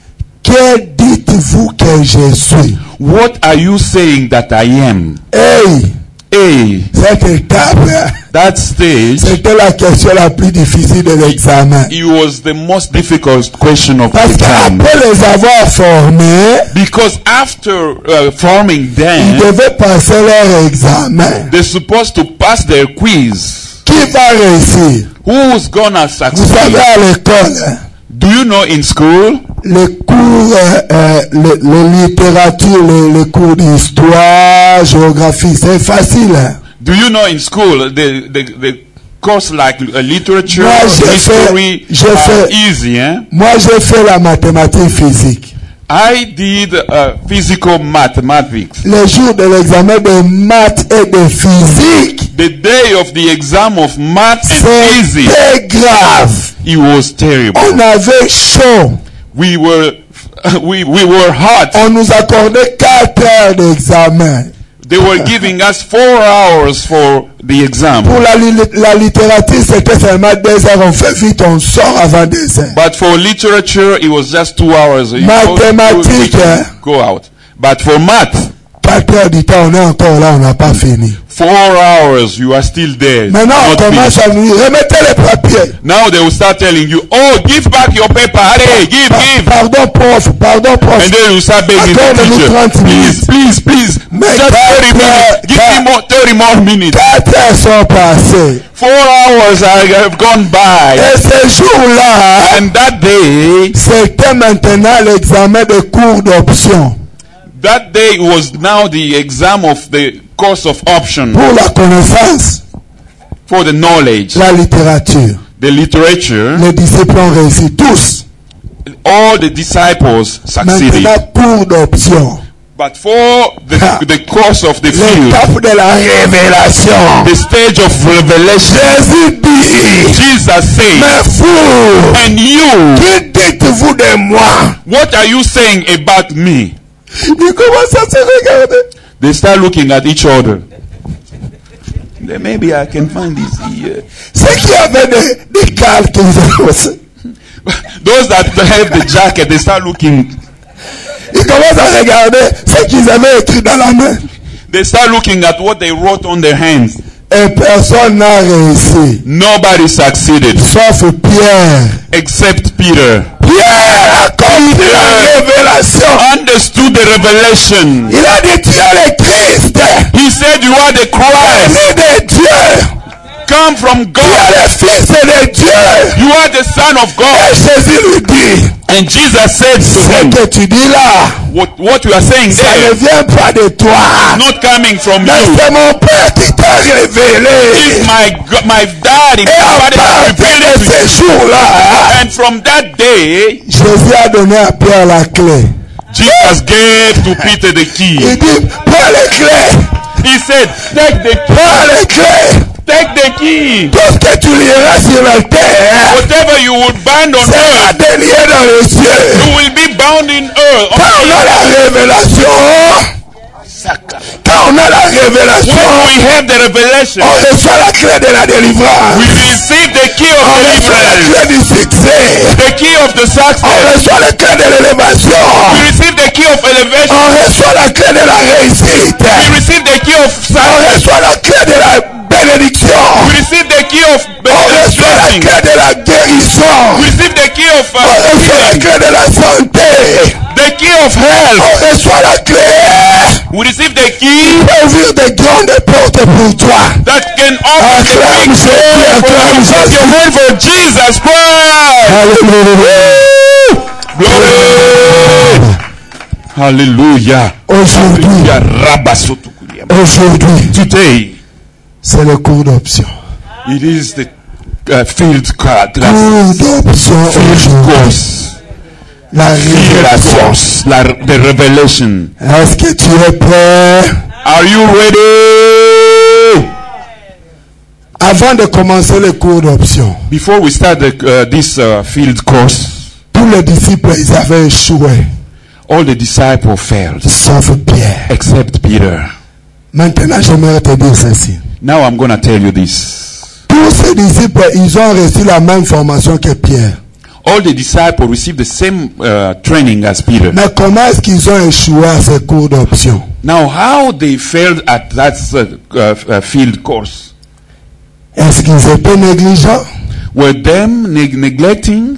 [SPEAKER 2] que dites-vous que je suis?
[SPEAKER 3] what are you saying that I am?
[SPEAKER 2] Hey,
[SPEAKER 3] Hey,
[SPEAKER 2] cette étape,
[SPEAKER 3] that stage,
[SPEAKER 2] c'était la question la plus difficile de l'examen.
[SPEAKER 3] it was the most difficult question of the
[SPEAKER 2] Parce
[SPEAKER 3] exam.
[SPEAKER 2] qu'après les avoir formés,
[SPEAKER 3] Because after uh, forming
[SPEAKER 2] ils
[SPEAKER 3] them,
[SPEAKER 2] devaient passer leur examen.
[SPEAKER 3] they're supposed to pass their quiz.
[SPEAKER 2] Qui va réussir?
[SPEAKER 3] Who's gonna
[SPEAKER 2] Vous savez,
[SPEAKER 3] succeed?
[SPEAKER 2] à l'école, hein,
[SPEAKER 3] Do you know in school,
[SPEAKER 2] les cours, euh, euh, le, le littérature, les, les cours d'histoire, géographie, c'est facile. Hein.
[SPEAKER 3] do you know in school, the, the, the course like uh, literature,
[SPEAKER 2] Moi, j'ai
[SPEAKER 3] history
[SPEAKER 2] fait- j'ai
[SPEAKER 3] are
[SPEAKER 2] fait-
[SPEAKER 3] easy, eh?
[SPEAKER 2] Moi, j'ai fait la mathématique physique.
[SPEAKER 3] I did uh, physical mathematics.
[SPEAKER 2] Le jour de l'examen de maths et de physique,
[SPEAKER 3] The day of the exam of math and physics,
[SPEAKER 2] c'était grave.
[SPEAKER 3] it was terrible.
[SPEAKER 2] On avait chaud.
[SPEAKER 3] We were, we, we were hot.
[SPEAKER 2] On nous accordait quatre heures d'examen.
[SPEAKER 3] They were giving us four hours for the exam.
[SPEAKER 2] Pour la, li- la littérature, c'était seulement deux heures. On fait vite, on sort avant deux heures.
[SPEAKER 3] But for literature, it was just two hours. You go-
[SPEAKER 2] Mathematics,
[SPEAKER 3] go,
[SPEAKER 2] eh?
[SPEAKER 3] go out. But for math,
[SPEAKER 2] quatre heures du temps, on est encore là, on n'a pas fini.
[SPEAKER 3] Four hours, you are still there.
[SPEAKER 2] Maintenant, on
[SPEAKER 3] not
[SPEAKER 2] commence
[SPEAKER 3] finished.
[SPEAKER 2] à nous dire, remettez les papiers.
[SPEAKER 3] Now they will start telling you, oh, give back your paper. Allez, give,
[SPEAKER 2] Pa-
[SPEAKER 3] give.
[SPEAKER 2] Pardon, prof, pardon, prof.
[SPEAKER 3] And then you start begging the
[SPEAKER 2] Accorde-nous
[SPEAKER 3] teacher,
[SPEAKER 2] trente minutes.
[SPEAKER 3] please, please, please,
[SPEAKER 2] Mais
[SPEAKER 3] just thirty
[SPEAKER 2] quatre
[SPEAKER 3] minutes.
[SPEAKER 2] heures,
[SPEAKER 3] Give me more, thirty more minutes.
[SPEAKER 2] Quatre heures sont passées.
[SPEAKER 3] Four hours have gone by.
[SPEAKER 2] Et ce jour-là,
[SPEAKER 3] And that day,
[SPEAKER 2] c'était maintenant l'examen de cours d'option
[SPEAKER 3] that day was now the exam of the course of option
[SPEAKER 2] pour la connaissance,
[SPEAKER 3] for the knowledge,
[SPEAKER 2] la littérature.
[SPEAKER 3] the literature.
[SPEAKER 2] Les disciples ont réussi tous.
[SPEAKER 3] All the disciples succeeded.
[SPEAKER 2] Maintenant, cours d'option.
[SPEAKER 3] But for the, the course of the field,
[SPEAKER 2] L'étape de la révélation.
[SPEAKER 3] the stage of revelation,
[SPEAKER 2] Jésus dit,
[SPEAKER 3] Jesus said,
[SPEAKER 2] mais vous,
[SPEAKER 3] and you,
[SPEAKER 2] qui dites-vous de moi?
[SPEAKER 3] what are you saying about me?
[SPEAKER 2] Ils commencent à se regarder.
[SPEAKER 3] They start looking at each other. Then maybe I can find this here.
[SPEAKER 2] Ceux qui avaient des, des calques, ils ont aussi.
[SPEAKER 3] Those that have the jacket, they start looking.
[SPEAKER 2] Ils commencent à regarder ce qu'ils avaient écrit dans la main.
[SPEAKER 3] They start looking at what they wrote on their hands.
[SPEAKER 2] Et personne n'a réussi.
[SPEAKER 3] Nobody succeeded
[SPEAKER 2] Sauf Pierre.
[SPEAKER 3] except Peter.
[SPEAKER 2] Pierre a compris la révélation.
[SPEAKER 3] Understood the revelation.
[SPEAKER 2] Il a dit, tu es le Christ.
[SPEAKER 3] He said, you are the Christ.
[SPEAKER 2] Né de Dieu.
[SPEAKER 3] Come from
[SPEAKER 2] Tu es
[SPEAKER 3] God.
[SPEAKER 2] le Fils de Dieu.
[SPEAKER 3] You are the Son of
[SPEAKER 2] Et
[SPEAKER 3] God.
[SPEAKER 2] Jésus lui dit,
[SPEAKER 3] And Jesus said to
[SPEAKER 2] ce
[SPEAKER 3] him,
[SPEAKER 2] que tu dis là,
[SPEAKER 3] what, what you are saying
[SPEAKER 2] ça ne
[SPEAKER 3] there
[SPEAKER 2] vient pas de toi.
[SPEAKER 3] not coming from
[SPEAKER 2] Mais
[SPEAKER 3] you.
[SPEAKER 2] c'est mon Père qui t'a
[SPEAKER 3] It's
[SPEAKER 2] révélé.
[SPEAKER 3] my go- my daddy,
[SPEAKER 2] Et
[SPEAKER 3] my
[SPEAKER 2] à
[SPEAKER 3] father that
[SPEAKER 2] partir
[SPEAKER 3] revealed
[SPEAKER 2] de
[SPEAKER 3] it to you.
[SPEAKER 2] ce jour-là,
[SPEAKER 3] And from that day,
[SPEAKER 2] Jésus a donné à Pierre la clé.
[SPEAKER 3] Jesus gave to Peter the key.
[SPEAKER 2] Il dit, prends les clés.
[SPEAKER 3] He said, take the key.
[SPEAKER 2] Prends les clés.
[SPEAKER 3] Take the key.
[SPEAKER 2] Tout ce que tu lieras sur la terre
[SPEAKER 3] Whatever you would bind on
[SPEAKER 2] sera
[SPEAKER 3] earth,
[SPEAKER 2] délié dans les cieux.
[SPEAKER 3] you will be bound in earth.
[SPEAKER 2] Quand on a la révélation, quand on a la révélation,
[SPEAKER 3] When we have the revelation,
[SPEAKER 2] on reçoit la clé de la délivrance.
[SPEAKER 3] we receive the key of
[SPEAKER 2] On reçoit la
[SPEAKER 3] deliverance,
[SPEAKER 2] clé du succès.
[SPEAKER 3] the key of the
[SPEAKER 2] On
[SPEAKER 3] success.
[SPEAKER 2] reçoit la clé de l'élévation.
[SPEAKER 3] We receive the key of elevation.
[SPEAKER 2] On reçoit la clé de la réussite.
[SPEAKER 3] We receive the key of
[SPEAKER 2] On
[SPEAKER 3] success.
[SPEAKER 2] reçoit la clé de la bénédiction.
[SPEAKER 3] We receive the key of
[SPEAKER 2] On reçoit la
[SPEAKER 3] blessing.
[SPEAKER 2] clé de la guérison.
[SPEAKER 3] We receive the key of
[SPEAKER 2] On reçoit la
[SPEAKER 3] uh,
[SPEAKER 2] clé de la santé.
[SPEAKER 3] the key of health.
[SPEAKER 2] On reçoit la clé
[SPEAKER 3] We receive the key
[SPEAKER 2] pour ouvrir de grandes portes pour toi.
[SPEAKER 3] that can open the
[SPEAKER 2] Acclame
[SPEAKER 3] big
[SPEAKER 2] Jésus,
[SPEAKER 3] door for
[SPEAKER 2] acclame
[SPEAKER 3] you. Clap
[SPEAKER 2] Jésus.
[SPEAKER 3] your hand for Jesus Christ.
[SPEAKER 2] Alléluia.
[SPEAKER 3] Hallelujah.
[SPEAKER 2] Aujourd'hui,
[SPEAKER 3] Hallelujah. Rabasotukuria.
[SPEAKER 2] aujourd'hui,
[SPEAKER 3] Today,
[SPEAKER 2] c'est le cours d'option.
[SPEAKER 3] it is the uh, field card class.
[SPEAKER 2] Cours d'option
[SPEAKER 3] Field
[SPEAKER 2] aujourd'hui.
[SPEAKER 3] course.
[SPEAKER 2] La
[SPEAKER 3] Field
[SPEAKER 2] révélation.
[SPEAKER 3] course. La, the revelation.
[SPEAKER 2] Est-ce que tu es prêt?
[SPEAKER 3] Are you ready?
[SPEAKER 2] Avant de commencer le cours d'option,
[SPEAKER 3] Before we start the, uh, this uh, field course,
[SPEAKER 2] tous les disciples, ils avaient échoué,
[SPEAKER 3] all the disciples failed
[SPEAKER 2] sauf Pierre.
[SPEAKER 3] except Peter.
[SPEAKER 2] Maintenant, j'aimerais te dire ceci.
[SPEAKER 3] Now I'm going to tell you this.
[SPEAKER 2] Tous ces disciples, ils ont reçu la même formation que Pierre.
[SPEAKER 3] All the disciples received the same uh, training as Peter.
[SPEAKER 2] Mais comment est-ce qu'ils ont échoué à ce cours d'option?
[SPEAKER 3] Now, how they failed at that uh, uh, uh, field course?
[SPEAKER 2] Est-ce qu'ils étaient négligents?
[SPEAKER 3] Were them neg- neglecting?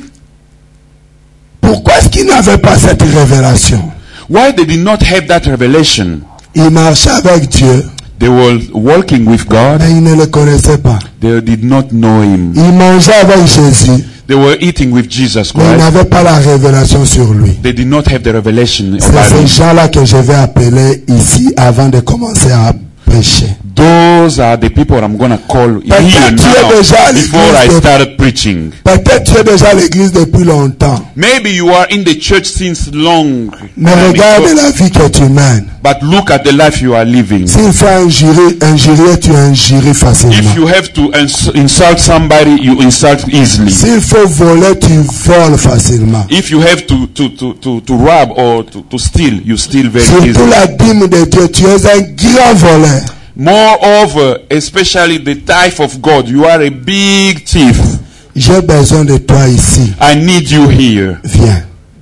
[SPEAKER 2] Pourquoi est-ce qu'ils n'avaient pas cette révélation?
[SPEAKER 3] Why they did not have that revelation?
[SPEAKER 2] Ils marchaient avec Dieu,
[SPEAKER 3] They were walking with God.
[SPEAKER 2] mais ils ne le connaissaient pas.
[SPEAKER 3] They did not know Him.
[SPEAKER 2] Ils mangeaient avec Jésus,
[SPEAKER 3] They were eating with Jesus
[SPEAKER 2] mais ils
[SPEAKER 3] Christ.
[SPEAKER 2] n'avaient pas la révélation sur lui.
[SPEAKER 3] They did not have the revelation
[SPEAKER 2] C'est
[SPEAKER 3] about
[SPEAKER 2] ces
[SPEAKER 3] Him.
[SPEAKER 2] gens-là que je vais appeler ici avant de commencer à prêcher.
[SPEAKER 3] Those are the people I'm going to call here
[SPEAKER 2] Peut-être tu es
[SPEAKER 3] now
[SPEAKER 2] déjà à
[SPEAKER 3] before I
[SPEAKER 2] l'église de-
[SPEAKER 3] started preaching.
[SPEAKER 2] Peut-être tu es déjà à l'église depuis longtemps,
[SPEAKER 3] Maybe you are in the church since long.
[SPEAKER 2] mais
[SPEAKER 3] time
[SPEAKER 2] regarde
[SPEAKER 3] ago,
[SPEAKER 2] la vie que tu mènes.
[SPEAKER 3] But look at the life you are living.
[SPEAKER 2] S'il faut injurer, injurier, tu injures facilement.
[SPEAKER 3] If you have to ins- insult somebody, you insult easily.
[SPEAKER 2] S'il faut voler, tu voles facilement.
[SPEAKER 3] If you have to, to, to, to, to rob or to, to steal, you steal very
[SPEAKER 2] Surtout
[SPEAKER 3] easily.
[SPEAKER 2] la dîme de Dieu, tu es un grand voleur.
[SPEAKER 3] Moreover, especially the tithe of God, you are a big thief.
[SPEAKER 2] J'ai besoin de toi ici.
[SPEAKER 3] I need you here.
[SPEAKER 2] Viens.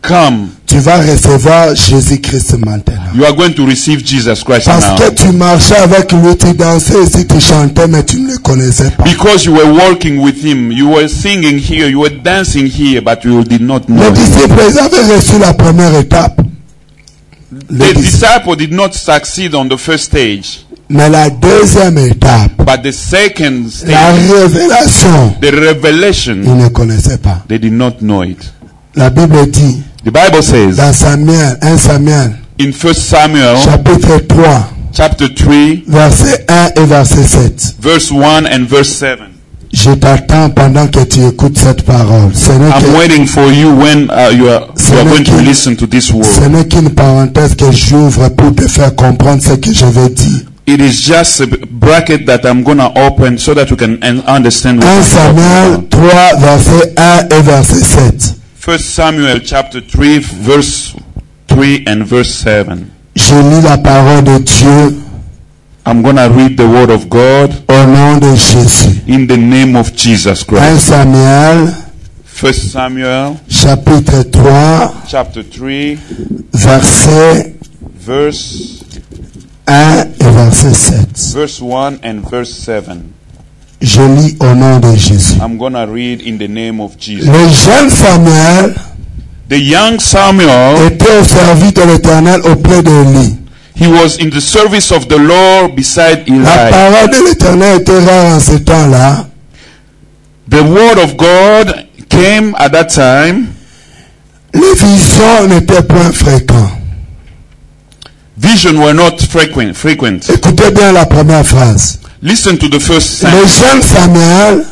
[SPEAKER 3] come.
[SPEAKER 2] Tu vas recevoir Jésus-Christ maintenant.
[SPEAKER 3] You are going to receive Jesus Christ
[SPEAKER 2] Parce
[SPEAKER 3] now.
[SPEAKER 2] que tu marchais avec lui, tu dansais ici, tu chantais, mais tu ne le connaissais pas.
[SPEAKER 3] Because you were walking with him, you were singing here, you were dancing here, but you did not know
[SPEAKER 2] Les
[SPEAKER 3] him.
[SPEAKER 2] disciples, ils avaient reçu la première étape. Les
[SPEAKER 3] The
[SPEAKER 2] dis-
[SPEAKER 3] disciple did not succeed on the first stage,
[SPEAKER 2] Mais la deuxième étape,
[SPEAKER 3] but the second
[SPEAKER 2] la
[SPEAKER 3] stage,
[SPEAKER 2] révélation,
[SPEAKER 3] the revelation,
[SPEAKER 2] ils ne connaissaient pas.
[SPEAKER 3] they did not know it.
[SPEAKER 2] La Bible dit,
[SPEAKER 3] The Bible says
[SPEAKER 2] dans Samuel, un Samuel,
[SPEAKER 3] in First Samuel
[SPEAKER 2] chapitre trois,
[SPEAKER 3] chapter three,
[SPEAKER 2] verset un et verset sept.
[SPEAKER 3] verse one and verse seven.
[SPEAKER 2] Je t'attends pendant que tu écoutes cette parole. Ce n'est
[SPEAKER 3] I'm
[SPEAKER 2] que-
[SPEAKER 3] waiting for you when uh, you are, you are going to listen to this
[SPEAKER 2] ce
[SPEAKER 3] word.
[SPEAKER 2] n'est qu'une parenthèse que j'ouvre pour te faire comprendre ce que je veux dire.
[SPEAKER 3] It is just a bracket that I'm going to open so that you can un- understand what
[SPEAKER 2] un
[SPEAKER 3] I'm talking
[SPEAKER 2] Samuel
[SPEAKER 3] about.
[SPEAKER 2] trois, verset un et verset sept.
[SPEAKER 3] First Samuel chapter three, verse three and verse seven.
[SPEAKER 2] Je lis la parole de Dieu
[SPEAKER 3] I'm going to read the word of God
[SPEAKER 2] au nom de Jésus.
[SPEAKER 3] in the name of Jesus
[SPEAKER 2] un
[SPEAKER 3] Christ.
[SPEAKER 2] Samuel,
[SPEAKER 3] First Samuel
[SPEAKER 2] chapitre trois,
[SPEAKER 3] chapter three,
[SPEAKER 2] verset
[SPEAKER 3] verse
[SPEAKER 2] un et verset sept.
[SPEAKER 3] verse one and verse seven.
[SPEAKER 2] Je lis au nom de Jésus.
[SPEAKER 3] I'm going to read in the name of Jesus.
[SPEAKER 2] Le jeune Samuel
[SPEAKER 3] The young Samuel,
[SPEAKER 2] était au service de l'Éternel auprès d'Élie.
[SPEAKER 3] he was in the service of the Lord beside
[SPEAKER 2] La
[SPEAKER 3] Eli.
[SPEAKER 2] parole de l'Éternel était rare en ce temps-là.
[SPEAKER 3] The word of God came at that time.
[SPEAKER 2] Les visions n'étaient point fréquents.
[SPEAKER 3] Vision were not frequent. frequent.
[SPEAKER 2] Écoutez bien la première phrase.
[SPEAKER 3] Listen to the first
[SPEAKER 2] Le
[SPEAKER 3] sentence.
[SPEAKER 2] jeune Samuel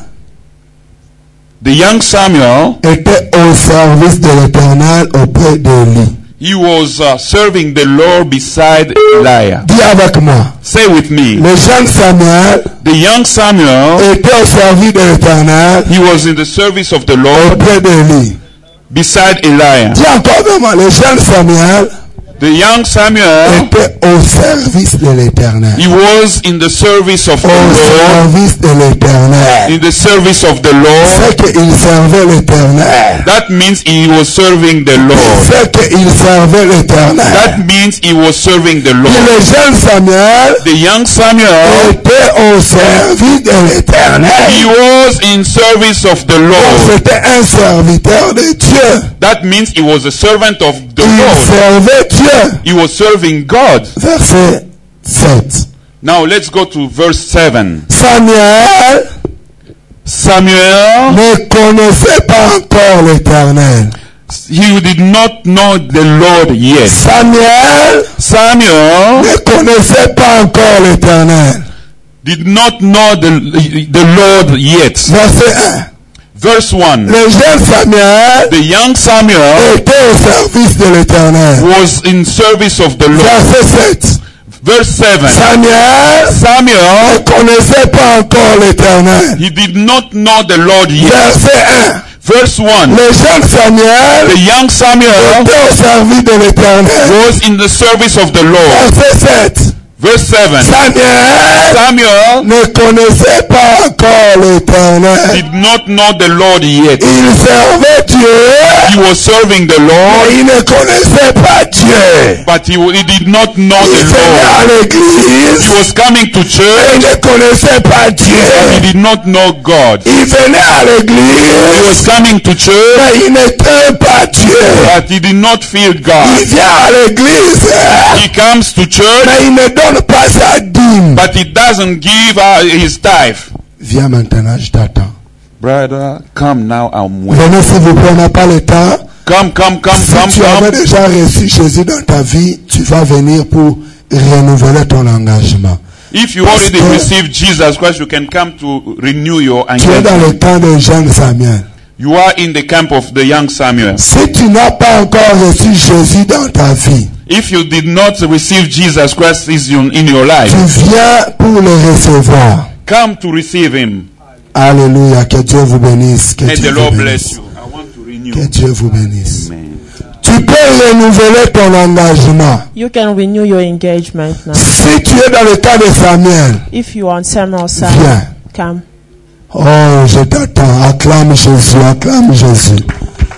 [SPEAKER 3] The young Samuel,
[SPEAKER 2] était au service de l'Éternel auprès d'Élie.
[SPEAKER 3] he was uh, serving the Lord beside Elijah.
[SPEAKER 2] Dis avec moi.
[SPEAKER 3] Say with me.
[SPEAKER 2] Le jeune Samuel
[SPEAKER 3] The young Samuel,
[SPEAKER 2] était au service de l'Éternel
[SPEAKER 3] he was in the service of the Lord
[SPEAKER 2] auprès d'Élie.
[SPEAKER 3] beside Elijah.
[SPEAKER 2] Dis encore avec moi. Le jeune Samuel
[SPEAKER 3] The young Samuel,
[SPEAKER 2] était au service de l'Éternel.
[SPEAKER 3] he was in the service of the
[SPEAKER 2] Au
[SPEAKER 3] Lord,
[SPEAKER 2] service de l'Éternel.
[SPEAKER 3] in the service of the Lord.
[SPEAKER 2] C'est qu'il servait l'Éternel.
[SPEAKER 3] That means he was serving the Lord.
[SPEAKER 2] C'est qu'il servait l'Éternel.
[SPEAKER 3] That means he was serving the
[SPEAKER 2] Et
[SPEAKER 3] Lord.
[SPEAKER 2] le jeune Samuel
[SPEAKER 3] The young Samuel,
[SPEAKER 2] était au service de l'Éternel.
[SPEAKER 3] he was in service of the
[SPEAKER 2] Donc
[SPEAKER 3] Lord.
[SPEAKER 2] c'était un serviteur de Dieu.
[SPEAKER 3] That means he was a servant of the
[SPEAKER 2] Il
[SPEAKER 3] Lord.
[SPEAKER 2] servait Dieu.
[SPEAKER 3] He was serving God.
[SPEAKER 2] Verset sept.
[SPEAKER 3] Now let's go to verse seven.
[SPEAKER 2] Samuel
[SPEAKER 3] Samuel,
[SPEAKER 2] ne connaissait pas encore l'Éternel.
[SPEAKER 3] he did not know the Lord yet.
[SPEAKER 2] Samuel
[SPEAKER 3] Samuel
[SPEAKER 2] ne connaissait pas encore l'Éternel.
[SPEAKER 3] did not know the, the Lord yet.
[SPEAKER 2] Verset un.
[SPEAKER 3] Verse one.
[SPEAKER 2] Le jeune Samuel
[SPEAKER 3] The young Samuel
[SPEAKER 2] était au service de l'Éternel.
[SPEAKER 3] was in service of the Lord.
[SPEAKER 2] Verset sept.
[SPEAKER 3] Verse seven.
[SPEAKER 2] Samuel ne
[SPEAKER 3] Samuel,
[SPEAKER 2] connaissait pas encore l'Éternel.
[SPEAKER 3] he did not know the Lord yet.
[SPEAKER 2] Verset un.
[SPEAKER 3] Verse one.
[SPEAKER 2] Le jeune Samuel
[SPEAKER 3] The young Samuel
[SPEAKER 2] était au service de l'Éternel.
[SPEAKER 3] was in the service of the Lord.
[SPEAKER 2] Verset sept.
[SPEAKER 3] Verse seven.
[SPEAKER 2] Samuel
[SPEAKER 3] Samuel
[SPEAKER 2] ne connaissait pas encore l'Éternel.
[SPEAKER 3] did not know the Lord yet.
[SPEAKER 2] Il servait Dieu,
[SPEAKER 3] He was serving the
[SPEAKER 2] mais
[SPEAKER 3] Lord,
[SPEAKER 2] il ne connaissait pas Dieu.
[SPEAKER 3] but he, he did not know
[SPEAKER 2] Il
[SPEAKER 3] the
[SPEAKER 2] venait à
[SPEAKER 3] Lord. He
[SPEAKER 2] l'église,
[SPEAKER 3] was coming to
[SPEAKER 2] mais il
[SPEAKER 3] church,
[SPEAKER 2] ne connaissait pas
[SPEAKER 3] but
[SPEAKER 2] Dieu.
[SPEAKER 3] he did not know God.
[SPEAKER 2] Il venait à
[SPEAKER 3] He
[SPEAKER 2] l'église,
[SPEAKER 3] was coming to church,
[SPEAKER 2] mais il n'était pas Dieu.
[SPEAKER 3] but he did not feel
[SPEAKER 2] Il
[SPEAKER 3] God.
[SPEAKER 2] vient à l'église,
[SPEAKER 3] He comes to church,
[SPEAKER 2] mais il ne donne pas sa dîme.
[SPEAKER 3] but he doesn't give uh, his tithe.
[SPEAKER 2] Viens maintenant, je t'attends.
[SPEAKER 3] Brother, come now, I'm waiting.
[SPEAKER 2] Venez s'il vous plaît, on n'a pas le temps.
[SPEAKER 3] Come, come, come,
[SPEAKER 2] Si
[SPEAKER 3] come,
[SPEAKER 2] tu avais
[SPEAKER 3] come.
[SPEAKER 2] déjà reçu Jésus dans ta vie, tu vas venir pour renouveler ton engagement.
[SPEAKER 3] If you already received Jesus Christ, you can come to renew your
[SPEAKER 2] Tu es dans
[SPEAKER 3] engagement.
[SPEAKER 2] le temps de jeune Samuel.
[SPEAKER 3] You are in the camp of the young Samuel.
[SPEAKER 2] Si tu n'as pas encore reçu Jésus dans ta vie,
[SPEAKER 3] If you did not receive Jesus Christ is in in your life,
[SPEAKER 2] tu viens pour le recevoir.
[SPEAKER 3] come to receive him.
[SPEAKER 2] Alléluia, que Dieu vous bénisse. Que
[SPEAKER 3] May
[SPEAKER 2] Dieu
[SPEAKER 3] the
[SPEAKER 2] vous
[SPEAKER 3] Lord bless
[SPEAKER 2] bénisse.
[SPEAKER 3] you. I want to renew.
[SPEAKER 2] Que Dieu vous bénisse.
[SPEAKER 3] Amen.
[SPEAKER 2] Tu peux renouveler ton engagement.
[SPEAKER 4] You can renew your engagement now.
[SPEAKER 2] Si tu es dans le temps de Samuel,
[SPEAKER 4] If you are on Samuel's side,
[SPEAKER 2] viens.
[SPEAKER 4] come.
[SPEAKER 2] Oh, je t'attends. Acclame Jésus, acclame Jésus.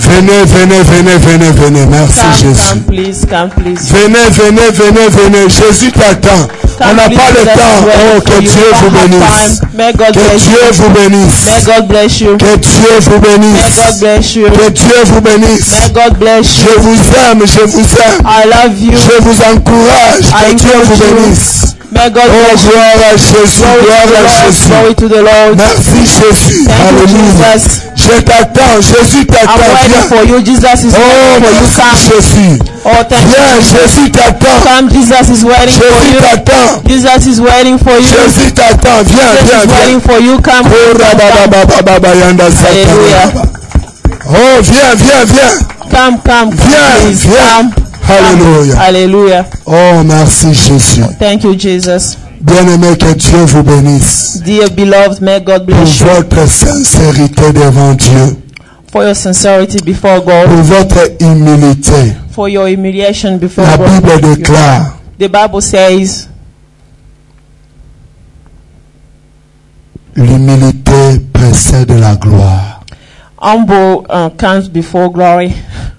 [SPEAKER 2] Venez, venez, venez, venez, venez. Merci
[SPEAKER 4] Come,
[SPEAKER 2] Jésus.
[SPEAKER 4] come, please, come, please.
[SPEAKER 2] Venez, venez, venez, venez. Jésus t'attend. On n'a pas le temps. Oh, que Dieu vous bénisse.
[SPEAKER 4] May God
[SPEAKER 2] Que
[SPEAKER 4] bless
[SPEAKER 2] Dieu
[SPEAKER 4] you.
[SPEAKER 2] vous bénisse.
[SPEAKER 4] May God bless you.
[SPEAKER 2] Que Dieu vous
[SPEAKER 4] May
[SPEAKER 2] bénisse.
[SPEAKER 4] God bless you.
[SPEAKER 2] Que Dieu vous bénisse.
[SPEAKER 4] May God bless
[SPEAKER 2] Je
[SPEAKER 4] you.
[SPEAKER 2] vous aime, je vous aime.
[SPEAKER 4] I love you.
[SPEAKER 2] Je vous encourage.
[SPEAKER 4] I
[SPEAKER 2] Que Dieu vous
[SPEAKER 4] encourage you.
[SPEAKER 2] bénisse.
[SPEAKER 4] May God
[SPEAKER 2] Oh,
[SPEAKER 4] bless you.
[SPEAKER 2] gloire à Jésus,
[SPEAKER 4] Glory
[SPEAKER 2] gloire
[SPEAKER 4] to the
[SPEAKER 2] à
[SPEAKER 4] Lord.
[SPEAKER 2] Jésus.
[SPEAKER 4] Glory to the Lord.
[SPEAKER 2] Merci Jésus.
[SPEAKER 4] Thank you,
[SPEAKER 2] Alléluia.
[SPEAKER 4] Jesus.
[SPEAKER 2] Je t'attends. Jésus
[SPEAKER 4] I'm
[SPEAKER 2] t'attend.
[SPEAKER 4] waiting
[SPEAKER 2] Viens.
[SPEAKER 4] for you. Jesus is
[SPEAKER 2] Oh,
[SPEAKER 4] waiting for you.
[SPEAKER 2] merci
[SPEAKER 4] Come.
[SPEAKER 2] Jésus.
[SPEAKER 4] Oh, thank
[SPEAKER 2] Viens,
[SPEAKER 4] you.
[SPEAKER 2] Jésus t'attend.
[SPEAKER 4] Come. Jesus is waiting for
[SPEAKER 2] Jésus
[SPEAKER 4] you.
[SPEAKER 2] t'attend.
[SPEAKER 4] Jesus is waiting for you.
[SPEAKER 2] Jésus t'attend. Viens,
[SPEAKER 4] Jesus
[SPEAKER 2] viens,
[SPEAKER 4] is
[SPEAKER 2] viens.
[SPEAKER 4] waiting for you. Come.
[SPEAKER 2] Oh,
[SPEAKER 4] Come.
[SPEAKER 2] rabababababa, yanda
[SPEAKER 4] Hallelujah.
[SPEAKER 2] satarababa. Oh, viens, viens, viens.
[SPEAKER 4] Come, come, come,
[SPEAKER 2] Viens,
[SPEAKER 4] please.
[SPEAKER 2] viens.
[SPEAKER 4] Come.
[SPEAKER 2] Alléluia.
[SPEAKER 4] Hallelujah.
[SPEAKER 2] Oh, merci Jésus.
[SPEAKER 4] Thank you, Jesus.
[SPEAKER 2] Bien-aimé, que Dieu vous bénisse.
[SPEAKER 4] Dear beloved, may God
[SPEAKER 2] Pour
[SPEAKER 4] bless you
[SPEAKER 2] votre sincérité devant Dieu.
[SPEAKER 4] for your sincerity before
[SPEAKER 2] Pour
[SPEAKER 4] God,
[SPEAKER 2] votre humilité.
[SPEAKER 4] for your humiliation before
[SPEAKER 2] La Bible
[SPEAKER 4] God.
[SPEAKER 2] déclare,
[SPEAKER 4] The Bible says,
[SPEAKER 2] l'humilité précède la gloire.
[SPEAKER 4] humble uh, comes before glory.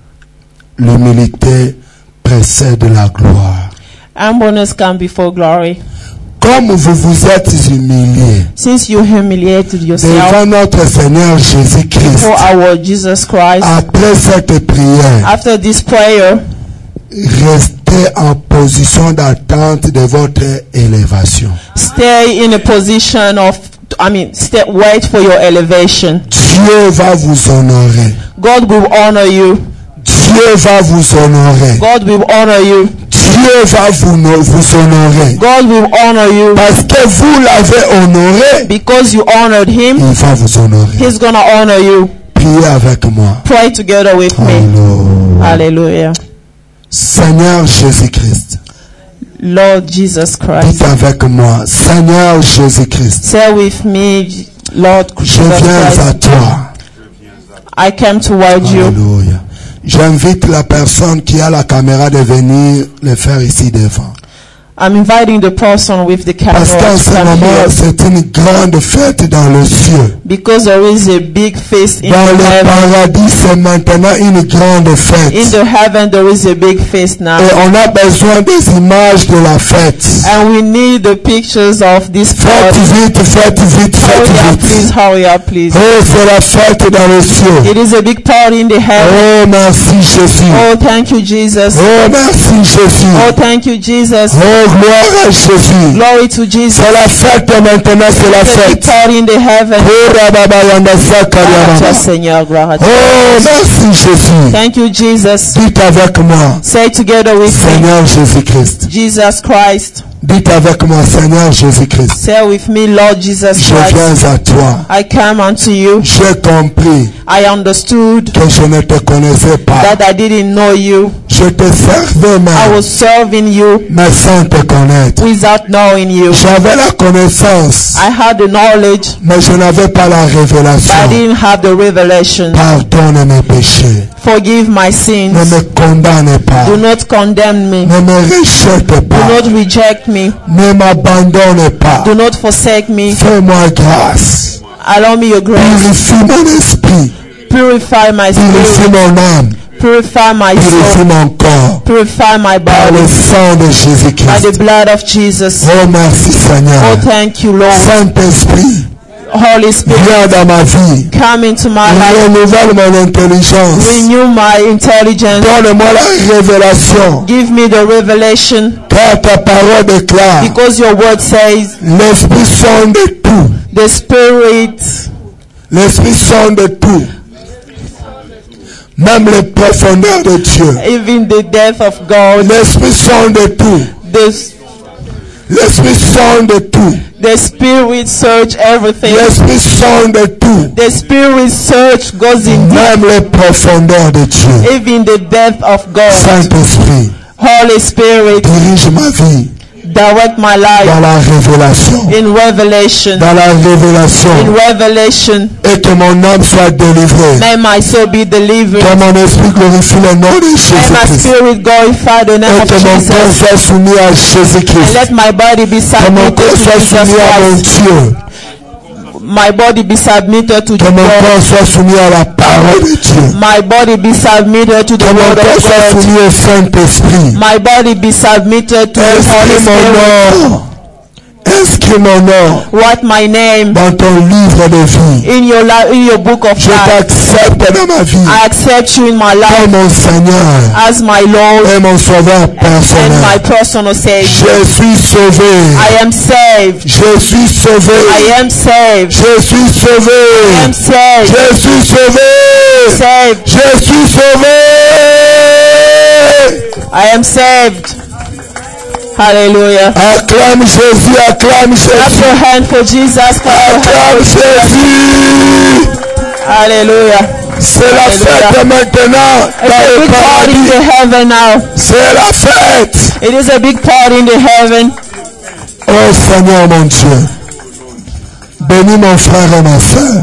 [SPEAKER 2] L'humilité précède la gloire.
[SPEAKER 4] Humbleness comes before glory.
[SPEAKER 2] Comme vous vous êtes humilié
[SPEAKER 4] Since you humiliated yourself
[SPEAKER 2] devant notre Seigneur Jésus-Christ,
[SPEAKER 4] for our Jesus Christ,
[SPEAKER 2] après cette prière,
[SPEAKER 4] after this prayer,
[SPEAKER 2] restez en position d'attente de votre élévation.
[SPEAKER 4] stay in a position of, I mean, stay, wait for your elevation.
[SPEAKER 2] Dieu va vous honorer.
[SPEAKER 4] God will honor you.
[SPEAKER 2] Dieu va vous honorer.
[SPEAKER 4] God will honor you.
[SPEAKER 2] Dieu va vous, vous honorer.
[SPEAKER 4] God will honor you.
[SPEAKER 2] Parce que vous l'avez honoré,
[SPEAKER 4] Because you honored him,
[SPEAKER 2] il va vous honorer.
[SPEAKER 4] he's gonna honor you.
[SPEAKER 2] Priez avec moi.
[SPEAKER 4] Pray together with me.
[SPEAKER 2] Alléluia.
[SPEAKER 4] Hallelujah.
[SPEAKER 2] Seigneur Jésus-Christ,
[SPEAKER 4] Lord Jesus Christ.
[SPEAKER 2] dites avec moi, Seigneur Jésus-Christ,
[SPEAKER 4] Say with me, Lord
[SPEAKER 2] je
[SPEAKER 4] Jesus
[SPEAKER 2] viens à
[SPEAKER 4] Christ.
[SPEAKER 2] toi.
[SPEAKER 4] I came toward you.
[SPEAKER 2] Alléluia. J'invite la personne qui a la caméra de venir le faire ici devant.
[SPEAKER 4] I'm inviting the person with the camera
[SPEAKER 2] Parce qu'en
[SPEAKER 4] to
[SPEAKER 2] ce
[SPEAKER 4] come
[SPEAKER 2] moment,
[SPEAKER 4] here.
[SPEAKER 2] c'est une grande fête dans le ciel.
[SPEAKER 4] Because there is a big feast in
[SPEAKER 2] Dans
[SPEAKER 4] the
[SPEAKER 2] le
[SPEAKER 4] heaven.
[SPEAKER 2] paradis, c'est maintenant une grande
[SPEAKER 4] In
[SPEAKER 2] fête.
[SPEAKER 4] the heaven, there is a big feast now.
[SPEAKER 2] Et on a besoin des images de la fête.
[SPEAKER 4] And we need the pictures of this
[SPEAKER 2] Faites
[SPEAKER 4] party.
[SPEAKER 2] vite, faites vite,
[SPEAKER 4] Hurry up,
[SPEAKER 2] faites
[SPEAKER 4] please.
[SPEAKER 2] vite.
[SPEAKER 4] Hurry up, please.
[SPEAKER 2] Oh, c'est la fête dans le ciel.
[SPEAKER 4] It is a big party in the heaven.
[SPEAKER 2] Oh, merci Jésus.
[SPEAKER 4] Oh, thank you, Jesus.
[SPEAKER 2] Oh, merci Jésus.
[SPEAKER 4] Oh, thank you, Jesus.
[SPEAKER 2] Oh, gloire à Jésus.
[SPEAKER 4] Glory to Jesus.
[SPEAKER 2] C'est la fête maintenant, c'est la
[SPEAKER 4] It's a big
[SPEAKER 2] fête.
[SPEAKER 4] party in the heaven.
[SPEAKER 2] Oh, rababa, yanda, sakariaba.
[SPEAKER 4] Gloire à Seigneur, gloire à Dieu.
[SPEAKER 2] Oh, merci Jésus.
[SPEAKER 4] Thank you, Jesus.
[SPEAKER 2] Dites avec moi,
[SPEAKER 4] Say together with me,
[SPEAKER 2] Seigneur Jésus-Christ.
[SPEAKER 4] Jesus Christ.
[SPEAKER 2] Dites avec moi, Seigneur Jésus-Christ.
[SPEAKER 4] Say with me, Lord Jesus
[SPEAKER 2] Je
[SPEAKER 4] Christ.
[SPEAKER 2] viens à toi.
[SPEAKER 4] I come unto you.
[SPEAKER 2] J'ai compris
[SPEAKER 4] I understood
[SPEAKER 2] que je ne te connaissais pas.
[SPEAKER 4] that I didn't know you.
[SPEAKER 2] Je te servais
[SPEAKER 4] I
[SPEAKER 2] même,
[SPEAKER 4] was serving you
[SPEAKER 2] mais sans te connaître.
[SPEAKER 4] without knowing you.
[SPEAKER 2] J'avais la connaissance,
[SPEAKER 4] I had the knowledge,
[SPEAKER 2] mais je n'avais pas la
[SPEAKER 4] but I
[SPEAKER 2] révélation.
[SPEAKER 4] didn't have the revelation.
[SPEAKER 2] Pardonne mes péchés.
[SPEAKER 4] Forgive my
[SPEAKER 2] Ne
[SPEAKER 4] sins.
[SPEAKER 2] me condamne pas.
[SPEAKER 4] Do not condemn me.
[SPEAKER 2] Ne me rejette
[SPEAKER 4] Do
[SPEAKER 2] pas.
[SPEAKER 4] not reject me.
[SPEAKER 2] Ne m'abandonne pas.
[SPEAKER 4] Do not forsake me.
[SPEAKER 2] Fais-moi grâce.
[SPEAKER 4] Allow me your grace.
[SPEAKER 2] Purifie mon esprit.
[SPEAKER 4] Purify my
[SPEAKER 2] Purifie
[SPEAKER 4] spirit.
[SPEAKER 2] mon âme.
[SPEAKER 4] Purify my
[SPEAKER 2] Purifie
[SPEAKER 4] soul.
[SPEAKER 2] mon corps.
[SPEAKER 4] Purify my
[SPEAKER 2] Par le
[SPEAKER 4] body.
[SPEAKER 2] sang de
[SPEAKER 4] By
[SPEAKER 2] Jésus-Christ.
[SPEAKER 4] the blood of Jesus.
[SPEAKER 2] Oh, merci
[SPEAKER 4] Oh,
[SPEAKER 2] Seigneur.
[SPEAKER 4] thank you, Lord.
[SPEAKER 2] Saint-Esprit,
[SPEAKER 4] Holy Spirit,
[SPEAKER 2] viens dans ma vie.
[SPEAKER 4] come into my life.
[SPEAKER 2] Renouvelle mon intelligence.
[SPEAKER 4] Renew my intelligence.
[SPEAKER 2] Donne-moi la révélation.
[SPEAKER 4] Give me the revelation.
[SPEAKER 2] Car ta parole déclare,
[SPEAKER 4] Because your word says
[SPEAKER 2] l'Esprit sonde tout.
[SPEAKER 4] the Spirit,
[SPEAKER 2] L'Esprit sonde tout. Même les profondeurs de Dieu.
[SPEAKER 4] even the death of God,
[SPEAKER 2] L'Esprit sonde tout.
[SPEAKER 4] the,
[SPEAKER 2] L'Esprit sonde tout.
[SPEAKER 4] the Spirit search everything.
[SPEAKER 2] L'Esprit sonde tout.
[SPEAKER 4] The Spirit search goes in deep,
[SPEAKER 2] Même les profondeurs de Dieu.
[SPEAKER 4] even the depth of God.
[SPEAKER 2] Saint-Esprit,
[SPEAKER 4] Holy Spirit,
[SPEAKER 2] dirige ma vie
[SPEAKER 4] direct my
[SPEAKER 2] dans
[SPEAKER 4] life
[SPEAKER 2] la révélation.
[SPEAKER 4] in revelation.
[SPEAKER 2] Dans la révélation.
[SPEAKER 4] In revelation,
[SPEAKER 2] Et que mon âme soit délivrée.
[SPEAKER 4] may my soul be delivered.
[SPEAKER 2] Que mon esprit glorifie le nom de
[SPEAKER 4] May my
[SPEAKER 2] Jésus-Christ.
[SPEAKER 4] spirit glorify the name
[SPEAKER 2] Et
[SPEAKER 4] of
[SPEAKER 2] que mon corps
[SPEAKER 4] Jesus.
[SPEAKER 2] soit soumis à
[SPEAKER 4] And
[SPEAKER 2] Jésus-Christ.
[SPEAKER 4] let my body be
[SPEAKER 2] Que mon
[SPEAKER 4] submitted
[SPEAKER 2] corps
[SPEAKER 4] to
[SPEAKER 2] soit
[SPEAKER 4] Jesus
[SPEAKER 2] soumis à mon
[SPEAKER 4] Christ.
[SPEAKER 2] Dieu.
[SPEAKER 4] My body be submitted to
[SPEAKER 2] Que
[SPEAKER 4] the
[SPEAKER 2] mon
[SPEAKER 4] word.
[SPEAKER 2] corps soit soumis à la parole de Dieu.
[SPEAKER 4] My body be submitted to the
[SPEAKER 2] Que mon
[SPEAKER 4] word
[SPEAKER 2] corps
[SPEAKER 4] of
[SPEAKER 2] soit
[SPEAKER 4] God.
[SPEAKER 2] soumis au Saint-Esprit.
[SPEAKER 4] My body be submitted to the Holy
[SPEAKER 2] Inscris mon
[SPEAKER 4] Spirit.
[SPEAKER 2] nom. Inscris mon nom
[SPEAKER 4] Write my name
[SPEAKER 2] dans ton livre de vie.
[SPEAKER 4] in your li- in your book of
[SPEAKER 2] Je
[SPEAKER 4] life.
[SPEAKER 2] t'accepte dans ma vie
[SPEAKER 4] I accept you in my life
[SPEAKER 2] comme mon Seigneur
[SPEAKER 4] as my Lord
[SPEAKER 2] et mon Sauveur
[SPEAKER 4] and my
[SPEAKER 2] personnel.
[SPEAKER 4] personal Savior.
[SPEAKER 2] Je suis sauvé.
[SPEAKER 4] I am saved.
[SPEAKER 2] Je suis sauvé.
[SPEAKER 4] I am saved.
[SPEAKER 2] Je suis sauvé.
[SPEAKER 4] I am saved.
[SPEAKER 2] Je suis sauvé.
[SPEAKER 4] Saved.
[SPEAKER 2] Je suis sauvé.
[SPEAKER 4] I am saved. Hallelujah.
[SPEAKER 2] Acclame Jésus, acclame
[SPEAKER 4] Clap
[SPEAKER 2] Jésus.
[SPEAKER 4] your hand for Jesus. Clap your
[SPEAKER 2] Acclame
[SPEAKER 4] hand for Jesus.
[SPEAKER 2] Jésus.
[SPEAKER 4] Hallelujah.
[SPEAKER 2] C'est la fête maintenant
[SPEAKER 4] It's
[SPEAKER 2] dans
[SPEAKER 4] a
[SPEAKER 2] le
[SPEAKER 4] big party in
[SPEAKER 2] paradis.
[SPEAKER 4] the heaven now.
[SPEAKER 2] C'est la fête.
[SPEAKER 4] It is a big party in the heaven.
[SPEAKER 2] Oh Seigneur mon Dieu. Bénis mon frère et ma soeur.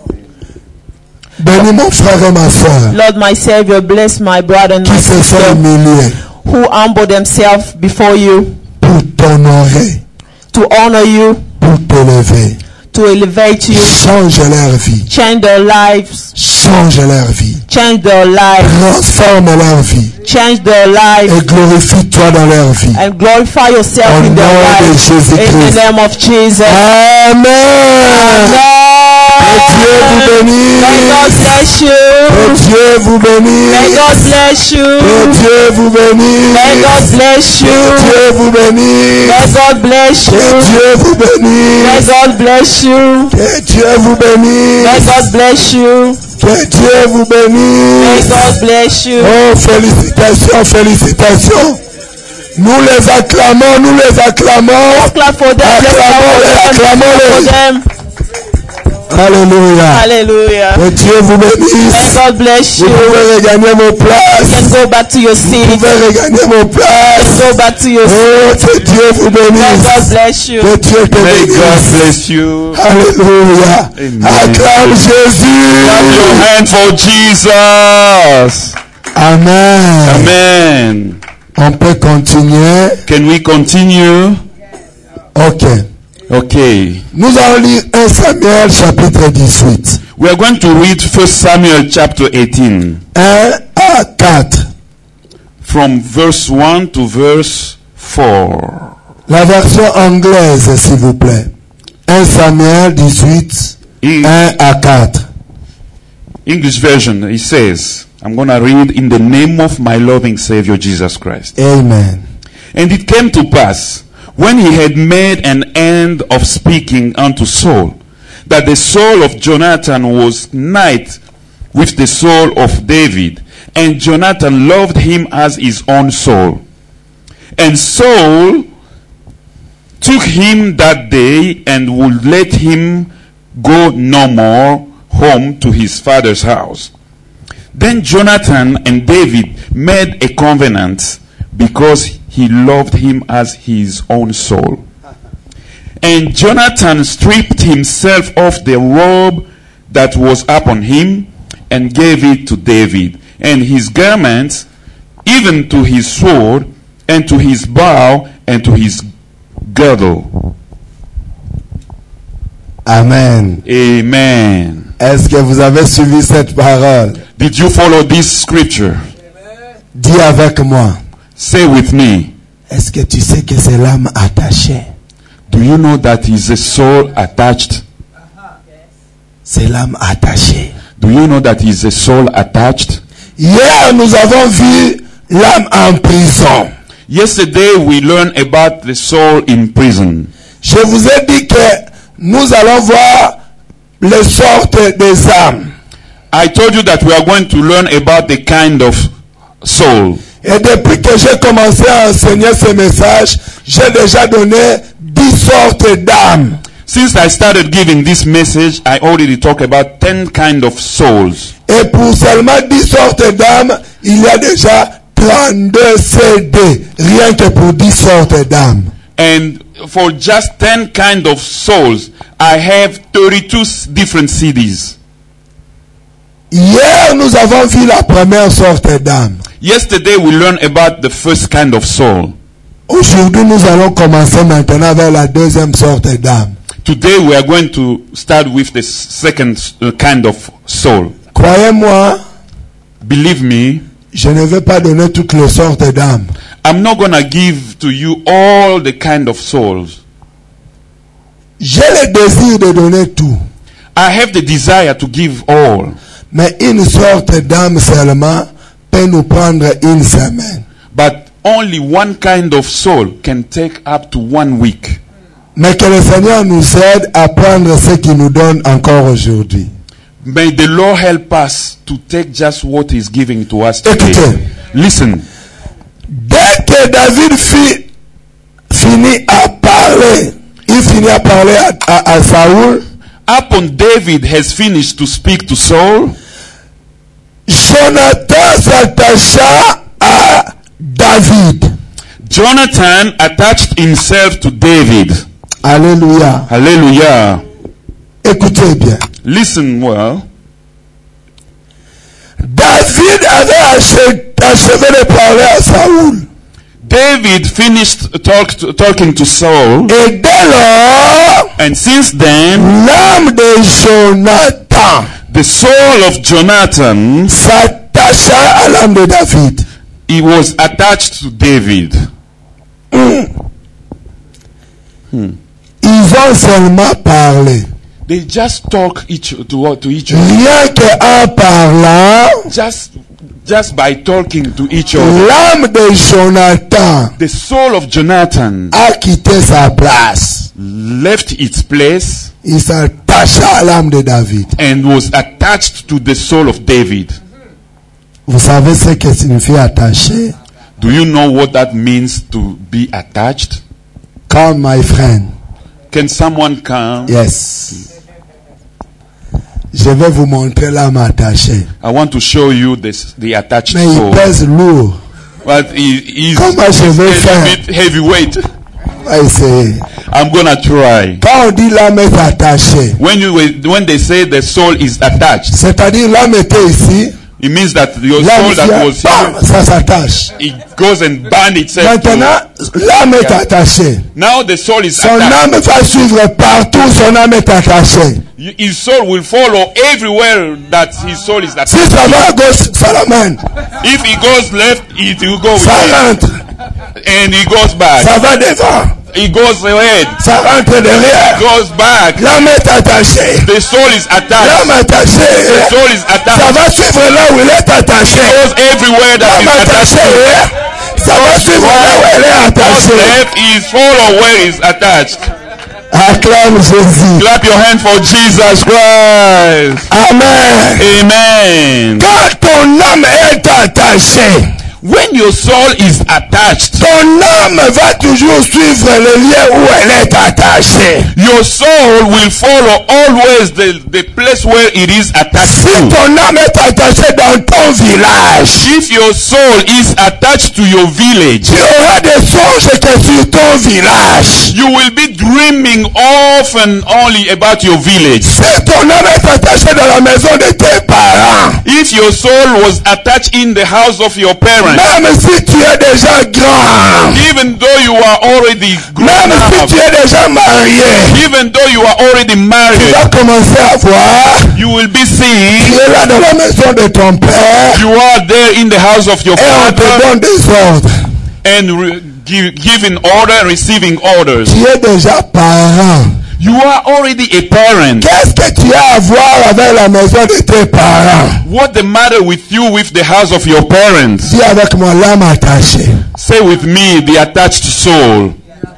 [SPEAKER 2] Bénis mon frère et ma soeur
[SPEAKER 4] Lord, my Savior, bless my brother and
[SPEAKER 2] qui
[SPEAKER 4] my
[SPEAKER 2] se sont
[SPEAKER 4] sister
[SPEAKER 2] humiliés
[SPEAKER 4] who humble themselves before you
[SPEAKER 2] pour t'honorer,
[SPEAKER 4] to honor you,
[SPEAKER 2] pour t'élever.
[SPEAKER 4] to elevate you,
[SPEAKER 2] Change leur vie.
[SPEAKER 4] change their lives,
[SPEAKER 2] Change leur vie.
[SPEAKER 4] change their lives,
[SPEAKER 2] Transforme leur vie.
[SPEAKER 4] change their lives,
[SPEAKER 2] Et glorifie-toi dans leur vie.
[SPEAKER 4] and glorify yourself
[SPEAKER 2] Au
[SPEAKER 4] in their
[SPEAKER 2] nom de
[SPEAKER 4] lives. In
[SPEAKER 2] Jésus-Christ.
[SPEAKER 4] the name of Jesus.
[SPEAKER 2] Amen. Que Dieu vous bénisse.
[SPEAKER 4] May God bless you.
[SPEAKER 2] Que Dieu vous
[SPEAKER 4] May
[SPEAKER 2] bénisse.
[SPEAKER 4] God bless you.
[SPEAKER 2] Que Dieu vous bénisse.
[SPEAKER 4] May God bless you.
[SPEAKER 2] Que Dieu vous bénisse.
[SPEAKER 4] May God bless
[SPEAKER 2] Que
[SPEAKER 4] you.
[SPEAKER 2] Dieu vous
[SPEAKER 4] May
[SPEAKER 2] bénisse.
[SPEAKER 4] God bless you.
[SPEAKER 2] Que Dieu vous
[SPEAKER 4] May
[SPEAKER 2] bénisse.
[SPEAKER 4] God bless you.
[SPEAKER 2] Que Dieu vous
[SPEAKER 4] May
[SPEAKER 2] bénisse.
[SPEAKER 4] God bless you.
[SPEAKER 2] Oh, félicitations, félicitations. Nous les acclamons, nous les acclamons.
[SPEAKER 4] Let's clap for them. Let's clap for them. Let's clap for them.
[SPEAKER 2] Alléluia.
[SPEAKER 4] Hallelujah.
[SPEAKER 2] Que Dieu vous
[SPEAKER 4] May
[SPEAKER 2] bénisse.
[SPEAKER 4] God bless
[SPEAKER 2] Vous
[SPEAKER 4] you.
[SPEAKER 2] pouvez regagner vos
[SPEAKER 4] You can
[SPEAKER 2] places.
[SPEAKER 4] go back to your
[SPEAKER 2] Vous
[SPEAKER 4] seat.
[SPEAKER 2] pouvez regagner vos places.
[SPEAKER 4] Go back to your seat.
[SPEAKER 2] Oh, que Dieu vous
[SPEAKER 4] May God
[SPEAKER 2] bénisse.
[SPEAKER 4] bless you.
[SPEAKER 2] Que Dieu te
[SPEAKER 3] May God
[SPEAKER 2] bénisse.
[SPEAKER 3] bless you.
[SPEAKER 2] Alléluia.
[SPEAKER 3] Amen.
[SPEAKER 2] Acclame Jésus.
[SPEAKER 3] Clap your hand for Jesus.
[SPEAKER 2] Amen.
[SPEAKER 3] Amen.
[SPEAKER 2] On peut continuer.
[SPEAKER 3] Can we continue?
[SPEAKER 2] Ok.
[SPEAKER 3] Okay.
[SPEAKER 2] Nous allons lire un Samuel chapitre dix-huit.
[SPEAKER 3] We are going to read First Samuel chapter eighteen
[SPEAKER 2] un à quatre.
[SPEAKER 3] from verse one to verse four.
[SPEAKER 2] La version anglaise, s'il vous plaît. un Samuel dix-huit,
[SPEAKER 3] In
[SPEAKER 2] un à quatre.
[SPEAKER 3] English version, it says, I'm going to read in the name of my loving Savior Jesus Christ.
[SPEAKER 2] Amen.
[SPEAKER 3] And it came to pass, when he had made an end of speaking unto Saul, that the soul of Jonathan was knit with the soul of David, and Jonathan loved him as his own soul. And Saul took him that day and would let him go no more home to his father's house. Then Jonathan and David made a covenant because he loved him as his own soul. And Jonathan stripped himself off the robe that was upon him and gave it to David, and his garments, even to his sword, and to his bow, and to his girdle.
[SPEAKER 2] Amen.
[SPEAKER 3] Amen.
[SPEAKER 2] Est-ce que vous avez suivi cette parole?
[SPEAKER 3] Did you follow this scripture?
[SPEAKER 2] Dis avec moi.
[SPEAKER 3] Say with me.
[SPEAKER 2] Est-ce que tu sais que c'est l'âme attachée?
[SPEAKER 3] Do you know that is a soul attached?
[SPEAKER 2] C'est l'âme attachée.
[SPEAKER 3] Do you know that is a soul attached?
[SPEAKER 2] Hier, nous avons vu l'âme en prison.
[SPEAKER 3] Yesterday we learned about the soul in prison.
[SPEAKER 2] Je vous ai dit que nous allons voir les sortes des âmes.
[SPEAKER 3] I told you that we are going to learn about the kind of soul.
[SPEAKER 2] Et depuis que j'ai commencé à enseigner ce message, j'ai déjà donné dix sortes d'âmes.
[SPEAKER 3] Since I started giving this message, I already talked about ten kind of souls.
[SPEAKER 2] Et pour seulement dix sortes d'âmes, il y a déjà trente-deux C D, rien que pour dix sortes d'âmes.
[SPEAKER 3] And for just ten kind of souls, I have thirty-two different C Ds.
[SPEAKER 2] Hier, nous avons vu la première sorte d'âme.
[SPEAKER 3] Yesterday we learned about the first kind of soul.
[SPEAKER 2] Aujourd'hui, nous allons commencer maintenant avec la deuxième sorte d'âme.
[SPEAKER 3] Today we are going to start with the second uh, kind of soul.
[SPEAKER 2] Croyez-moi,
[SPEAKER 3] Believe me,
[SPEAKER 2] je ne vais pas donner toutes les sortes d'âmes.
[SPEAKER 3] I'm not going to give to you all the kind of souls.
[SPEAKER 2] J'ai le désir de donner tout.
[SPEAKER 3] I have the desire to give all.
[SPEAKER 2] Mais une sorte d'âme seulement peut nous prendre une semaine.
[SPEAKER 3] But only one kind of soul can take up to one week.
[SPEAKER 2] Mais que le Seigneur nous aide à prendre ce qu'il nous donne encore aujourd'hui.
[SPEAKER 3] May the Lord help us to take just what He's giving to us today.
[SPEAKER 2] Écoutez.
[SPEAKER 3] Listen.
[SPEAKER 2] Dès que David fit, finit à parler, il finit à parler à, à, à Saoul,
[SPEAKER 3] Upon David has finished to speak to Saul,
[SPEAKER 2] Jonathan s'attacha à David.
[SPEAKER 3] Jonathan attached himself to David.
[SPEAKER 2] Alléluia.
[SPEAKER 3] Hallelujah.
[SPEAKER 2] Écoutez bien.
[SPEAKER 3] Listen well.
[SPEAKER 2] David avait achevé, achevé de parler à Saoul.
[SPEAKER 3] David finished talk to, talking to Saul,
[SPEAKER 2] Et dès lors,
[SPEAKER 3] and since then,
[SPEAKER 2] l'âme de Jonathan
[SPEAKER 3] the soul of Jonathan,
[SPEAKER 2] s'attacha à l'âme de David.
[SPEAKER 3] he was attached to David.
[SPEAKER 2] Ils ont seulement parlé.
[SPEAKER 3] They just talk each to, to each other.
[SPEAKER 2] Rien qu'en parlant,
[SPEAKER 3] Just, just by talking to each other.
[SPEAKER 2] l'âme de Jonathan
[SPEAKER 3] The soul of Jonathan
[SPEAKER 2] a quitté sa place.
[SPEAKER 3] left its place
[SPEAKER 2] Il s'attacha à l'âme de David.
[SPEAKER 3] and was attached to the soul of David.
[SPEAKER 2] Vous savez ce que signifie attaché?
[SPEAKER 3] Do you know what that means to be attached?
[SPEAKER 2] Come, my friend.
[SPEAKER 3] Can someone come?
[SPEAKER 2] Yes. Je vais vous montrer l'âme attachée.
[SPEAKER 3] I want to show you this, the attached
[SPEAKER 2] Mais il
[SPEAKER 3] soul.
[SPEAKER 2] pèse lourd.
[SPEAKER 3] But he, he's
[SPEAKER 2] Comment je vais
[SPEAKER 3] a
[SPEAKER 2] faire?
[SPEAKER 3] bit heavyweight.
[SPEAKER 2] On va essayer.
[SPEAKER 3] I'm gonna try.
[SPEAKER 2] Quand on dit l'âme est attachée,
[SPEAKER 3] When you when they say the soul is attached,
[SPEAKER 2] c'est-à-dire l'âme était ici,
[SPEAKER 3] it means that your
[SPEAKER 2] l'âme
[SPEAKER 3] soul that
[SPEAKER 2] vient,
[SPEAKER 3] was
[SPEAKER 2] bam,
[SPEAKER 3] here,
[SPEAKER 2] ça s'attache.
[SPEAKER 3] it goes and burn itself.
[SPEAKER 2] Maintenant,
[SPEAKER 3] To,
[SPEAKER 2] l'âme est attachée.
[SPEAKER 3] now the soul is
[SPEAKER 2] Son
[SPEAKER 3] attached.
[SPEAKER 2] âme va suivre partout, son âme est attachée.
[SPEAKER 3] You- His soul will follow everywhere that his soul is
[SPEAKER 2] Si
[SPEAKER 3] attached.
[SPEAKER 2] ça va à gauche, ça l'amène.
[SPEAKER 3] If he goes left, it will go with
[SPEAKER 2] Ça
[SPEAKER 3] him.
[SPEAKER 2] rentre.
[SPEAKER 3] And he goes back.
[SPEAKER 2] Ça va devant.
[SPEAKER 3] He goes ahead.
[SPEAKER 2] Ça rentre derrière.
[SPEAKER 3] Goes back.
[SPEAKER 2] L'âme est attachée.
[SPEAKER 3] The soul is attached.
[SPEAKER 2] L'âme attachée.
[SPEAKER 3] The soul is
[SPEAKER 2] Ça
[SPEAKER 3] attached.
[SPEAKER 2] va suivre là où il est attaché.
[SPEAKER 3] Goes everywhere that
[SPEAKER 2] L'âme
[SPEAKER 3] is attached.
[SPEAKER 2] attachée. Ça va suivre là où elle est
[SPEAKER 3] Goes
[SPEAKER 2] attachée.
[SPEAKER 3] left is follow where is attached.
[SPEAKER 2] Acclame Jésus.
[SPEAKER 3] Clap your hand for Jesus Christ.
[SPEAKER 2] Amen.
[SPEAKER 3] Amen.
[SPEAKER 2] Quand ton âme est attachée,
[SPEAKER 3] When your soul is attached,
[SPEAKER 2] ton âme va toujours suivre le lieu où elle est attachée.
[SPEAKER 3] your soul will follow always the, the place where it is attached
[SPEAKER 2] Si
[SPEAKER 3] to.
[SPEAKER 2] ton âme est attachée dans ton village,
[SPEAKER 3] If your soul is attached to your village,
[SPEAKER 2] tu auras des songes que sur ton village.
[SPEAKER 3] you will be dreaming often only about your village.
[SPEAKER 2] Si ton âme est attachée dans la maison de tes parents,
[SPEAKER 3] If your soul was attached in the house of your parents,
[SPEAKER 2] même si tu es déjà grand,
[SPEAKER 3] even though you are already grown
[SPEAKER 2] même
[SPEAKER 3] up,
[SPEAKER 2] si tu es déjà marié,
[SPEAKER 3] even though you are already
[SPEAKER 2] tu
[SPEAKER 3] married,
[SPEAKER 2] vas commencer à voir,
[SPEAKER 3] you will be
[SPEAKER 2] tu
[SPEAKER 3] seeing
[SPEAKER 2] es là dans la maison de ton père
[SPEAKER 3] you are there in the house of your
[SPEAKER 2] et on te
[SPEAKER 3] father
[SPEAKER 2] donne des ordres.
[SPEAKER 3] and re- give, giving order, receiving orders.
[SPEAKER 2] Tu es déjà parent.
[SPEAKER 3] You are already a parent.
[SPEAKER 2] Qu'est-ce que tu as à voir avec la maison de tes parents?
[SPEAKER 3] What the matter with you with the house of your parents?
[SPEAKER 2] Dis avec moi l'âme attachée.
[SPEAKER 3] Say with me, the attached soul.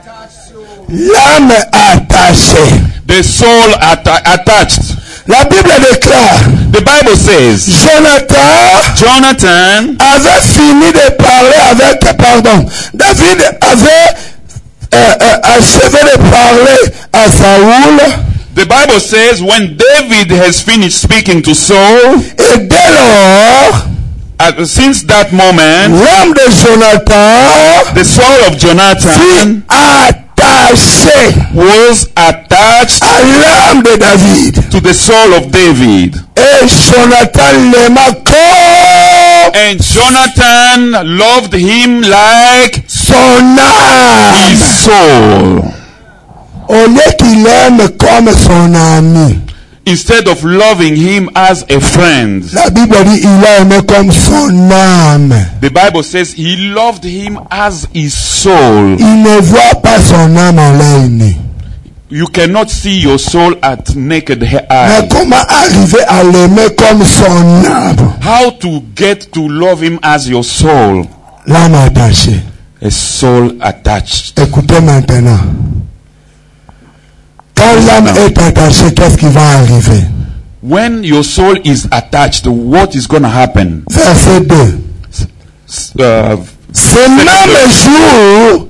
[SPEAKER 2] L'âme attachée.
[SPEAKER 3] The soul atta- attached.
[SPEAKER 2] La Bible déclare,
[SPEAKER 3] The Bible says,
[SPEAKER 2] Jonathan
[SPEAKER 3] Jonathan
[SPEAKER 2] avait fini de parler avec, pardon, David avait euh, euh, achevé de parler à Saoul,
[SPEAKER 3] The Bible says when David has finished speaking to Saul,
[SPEAKER 2] et dès lors,
[SPEAKER 3] uh, since that moment,
[SPEAKER 2] l'âme de Jonathan
[SPEAKER 3] the soul of
[SPEAKER 2] fut
[SPEAKER 3] Jonathan
[SPEAKER 2] attachée
[SPEAKER 3] was attached
[SPEAKER 2] à l'âme de David.
[SPEAKER 3] to the soul of David.
[SPEAKER 2] Et Jonathan l'aima comme
[SPEAKER 3] And Jonathan loved him like
[SPEAKER 2] son âme.
[SPEAKER 3] his soul.
[SPEAKER 2] Au lieu qu'il aime comme son ami,
[SPEAKER 3] instead of loving him as a friend,
[SPEAKER 2] la Bible dit il a aimé comme son âme.
[SPEAKER 3] the Bible says he loved him as his soul.
[SPEAKER 2] Il ne voit pas son âme en l'œil nu.
[SPEAKER 3] You cannot see your soul at naked
[SPEAKER 2] Mais
[SPEAKER 3] eye.
[SPEAKER 2] comment arriver à l'aimer comme son âme?
[SPEAKER 3] How to get to love him as your soul?
[SPEAKER 2] L'âme attachée.
[SPEAKER 3] A soul attached.
[SPEAKER 2] Écoutez maintenant. Quand l'âme est attachée, qu'est-ce qui va arriver?
[SPEAKER 3] When your soul is attached, what is going to happen?
[SPEAKER 2] Verset deux.
[SPEAKER 3] Uh,
[SPEAKER 2] Ce même jour,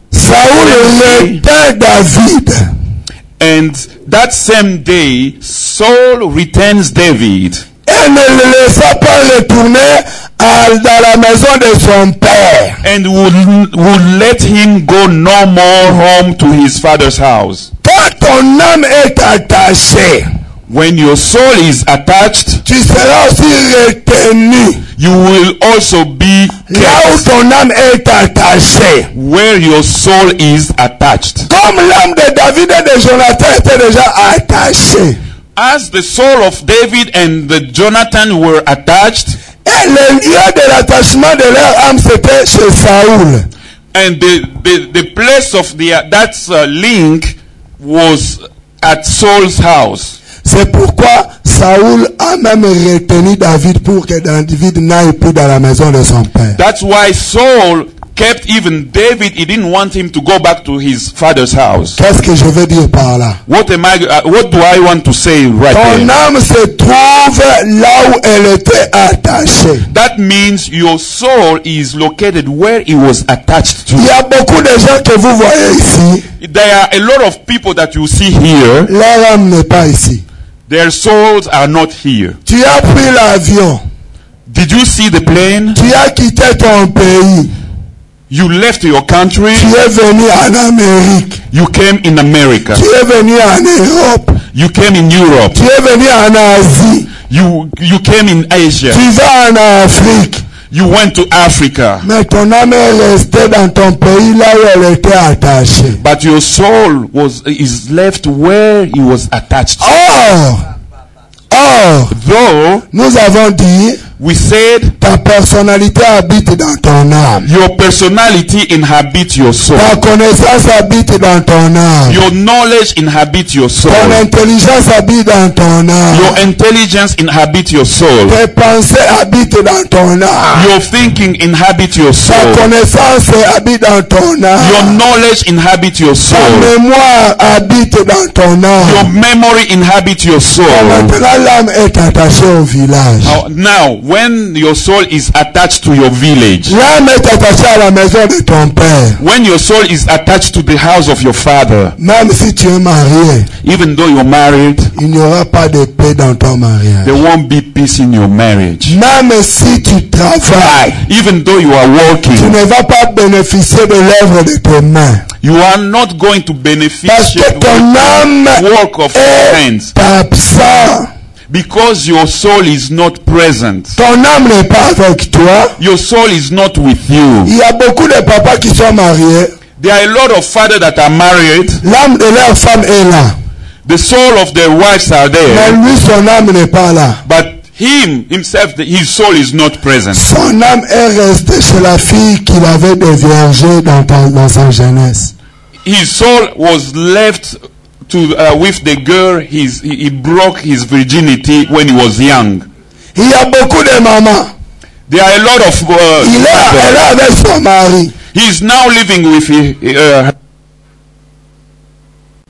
[SPEAKER 2] Saoul retint David.
[SPEAKER 3] and that same day, Saul returns David.
[SPEAKER 2] Et ne le laissa pas retourner à, dans la maison de son père.
[SPEAKER 3] And would, would let him go no more home to his father's house.
[SPEAKER 2] Quand ton âme est attachée,
[SPEAKER 3] When your soul is attached,
[SPEAKER 2] tu seras aussi retenu.
[SPEAKER 3] you will also be
[SPEAKER 2] Là où
[SPEAKER 3] kept
[SPEAKER 2] ton âme est attachée.
[SPEAKER 3] where your soul is attached.
[SPEAKER 2] Comme l'âme de David et de Jonathan était déjà attachée.
[SPEAKER 3] As the soul of David and the Jonathan were attached,
[SPEAKER 2] Et le lieu de l'attachement de leur âme, c'était chez Saoul.
[SPEAKER 3] and the, the, the place of the, that uh, link was at Saul's house.
[SPEAKER 2] C'est pourquoi Saoul a même retenu David pour que David n'aille plus dans la maison de son père.
[SPEAKER 3] That's why Saul kept even David. He didn't want him to go back to his father's house.
[SPEAKER 2] Qu'est-ce que je veux dire par là?
[SPEAKER 3] What am I? Uh, what do I want to say right
[SPEAKER 2] Ton
[SPEAKER 3] there?
[SPEAKER 2] âme se trouve là où elle était attachée.
[SPEAKER 3] That means your soul is located where it was attached
[SPEAKER 2] Il y
[SPEAKER 3] to.
[SPEAKER 2] a beaucoup de gens que vous voyez ici.
[SPEAKER 3] There are a lot of people that you see here.
[SPEAKER 2] Leur âme n'est pas ici.
[SPEAKER 3] Their souls are not here.
[SPEAKER 2] Tu as pris l'avion.
[SPEAKER 3] Did you see the plane?
[SPEAKER 2] Tu as quitté ton pays.
[SPEAKER 3] You left your country.
[SPEAKER 2] Tu es venu en Amérique.
[SPEAKER 3] You came in America.
[SPEAKER 2] Tu es venu en Europe.
[SPEAKER 3] You came in Europe.
[SPEAKER 2] Tu es venu en Asie.
[SPEAKER 3] You you came in Asia.
[SPEAKER 2] Tu vas en Afrique.
[SPEAKER 3] You went to Africa.
[SPEAKER 2] Mais ton âme est restée dans ton pays là où elle était attachée.
[SPEAKER 3] But your soul was is left where it was attached.
[SPEAKER 2] Or, or,
[SPEAKER 3] Though
[SPEAKER 2] nous avons dit,
[SPEAKER 3] we said
[SPEAKER 2] ta personnalité habite dans ton âme.
[SPEAKER 3] your personality inhabits your soul.
[SPEAKER 2] Ta connaissance habite dans ton âme.
[SPEAKER 3] Your knowledge inhabits your soul.
[SPEAKER 2] Ton intelligence habite dans ton âme.
[SPEAKER 3] Your intelligence inhabits your soul.
[SPEAKER 2] Tes pensées habitent dans ton âme.
[SPEAKER 3] Your thinking inhabits your
[SPEAKER 2] Ta
[SPEAKER 3] soul.
[SPEAKER 2] connaissance habite dans ton
[SPEAKER 3] Your
[SPEAKER 2] âme.
[SPEAKER 3] knowledge inhabits your
[SPEAKER 2] Ta
[SPEAKER 3] soul.
[SPEAKER 2] mémoire habite dans ton
[SPEAKER 3] Your
[SPEAKER 2] âme.
[SPEAKER 3] memory inhabits your soul.
[SPEAKER 2] Maintenant, l'âme est attachée au village.
[SPEAKER 3] Now, now, when your soul is attached to your village,
[SPEAKER 2] L'âme est attachée à la maison de ton père.
[SPEAKER 3] when your soul is attached to the house of your father,
[SPEAKER 2] Même si tu es marié,
[SPEAKER 3] even though you're married,
[SPEAKER 2] il n'y aura pas de paix dans ton mariage.
[SPEAKER 3] there won't be peace in your marriage.
[SPEAKER 2] Même si tu travailles,
[SPEAKER 3] Even though you are
[SPEAKER 2] tu
[SPEAKER 3] working,
[SPEAKER 2] ne vas pas bénéficier de l'œuvre de tes mains.
[SPEAKER 3] you are not going to benefit
[SPEAKER 2] Parce que
[SPEAKER 3] from
[SPEAKER 2] ton âme
[SPEAKER 3] the work of your
[SPEAKER 2] est
[SPEAKER 3] hands
[SPEAKER 2] absent.
[SPEAKER 3] because your soul is not present.
[SPEAKER 2] Ton âme n'est pas avec toi.
[SPEAKER 3] Your soul is not with you.
[SPEAKER 2] Il y a beaucoup de papas qui sont mariés.
[SPEAKER 3] There are a lot of fathers that are married.
[SPEAKER 2] L'âme de leur femme est là.
[SPEAKER 3] The soul of their wives are
[SPEAKER 2] Mais
[SPEAKER 3] there,
[SPEAKER 2] lui, son âme n'est pas là.
[SPEAKER 3] but him himself, his soul is not present.
[SPEAKER 2] Son âme est restée chez la fille qu'il avait déviergée dans, ta- dans sa jeunesse.
[SPEAKER 3] His soul was left to uh, with the girl. His, he, he broke his virginity when he was young.
[SPEAKER 2] Il y a beaucoup de mamans.
[SPEAKER 3] There are a lot of. Uh,
[SPEAKER 2] Il est, elle est avec son mari.
[SPEAKER 3] he is now living with he, uh,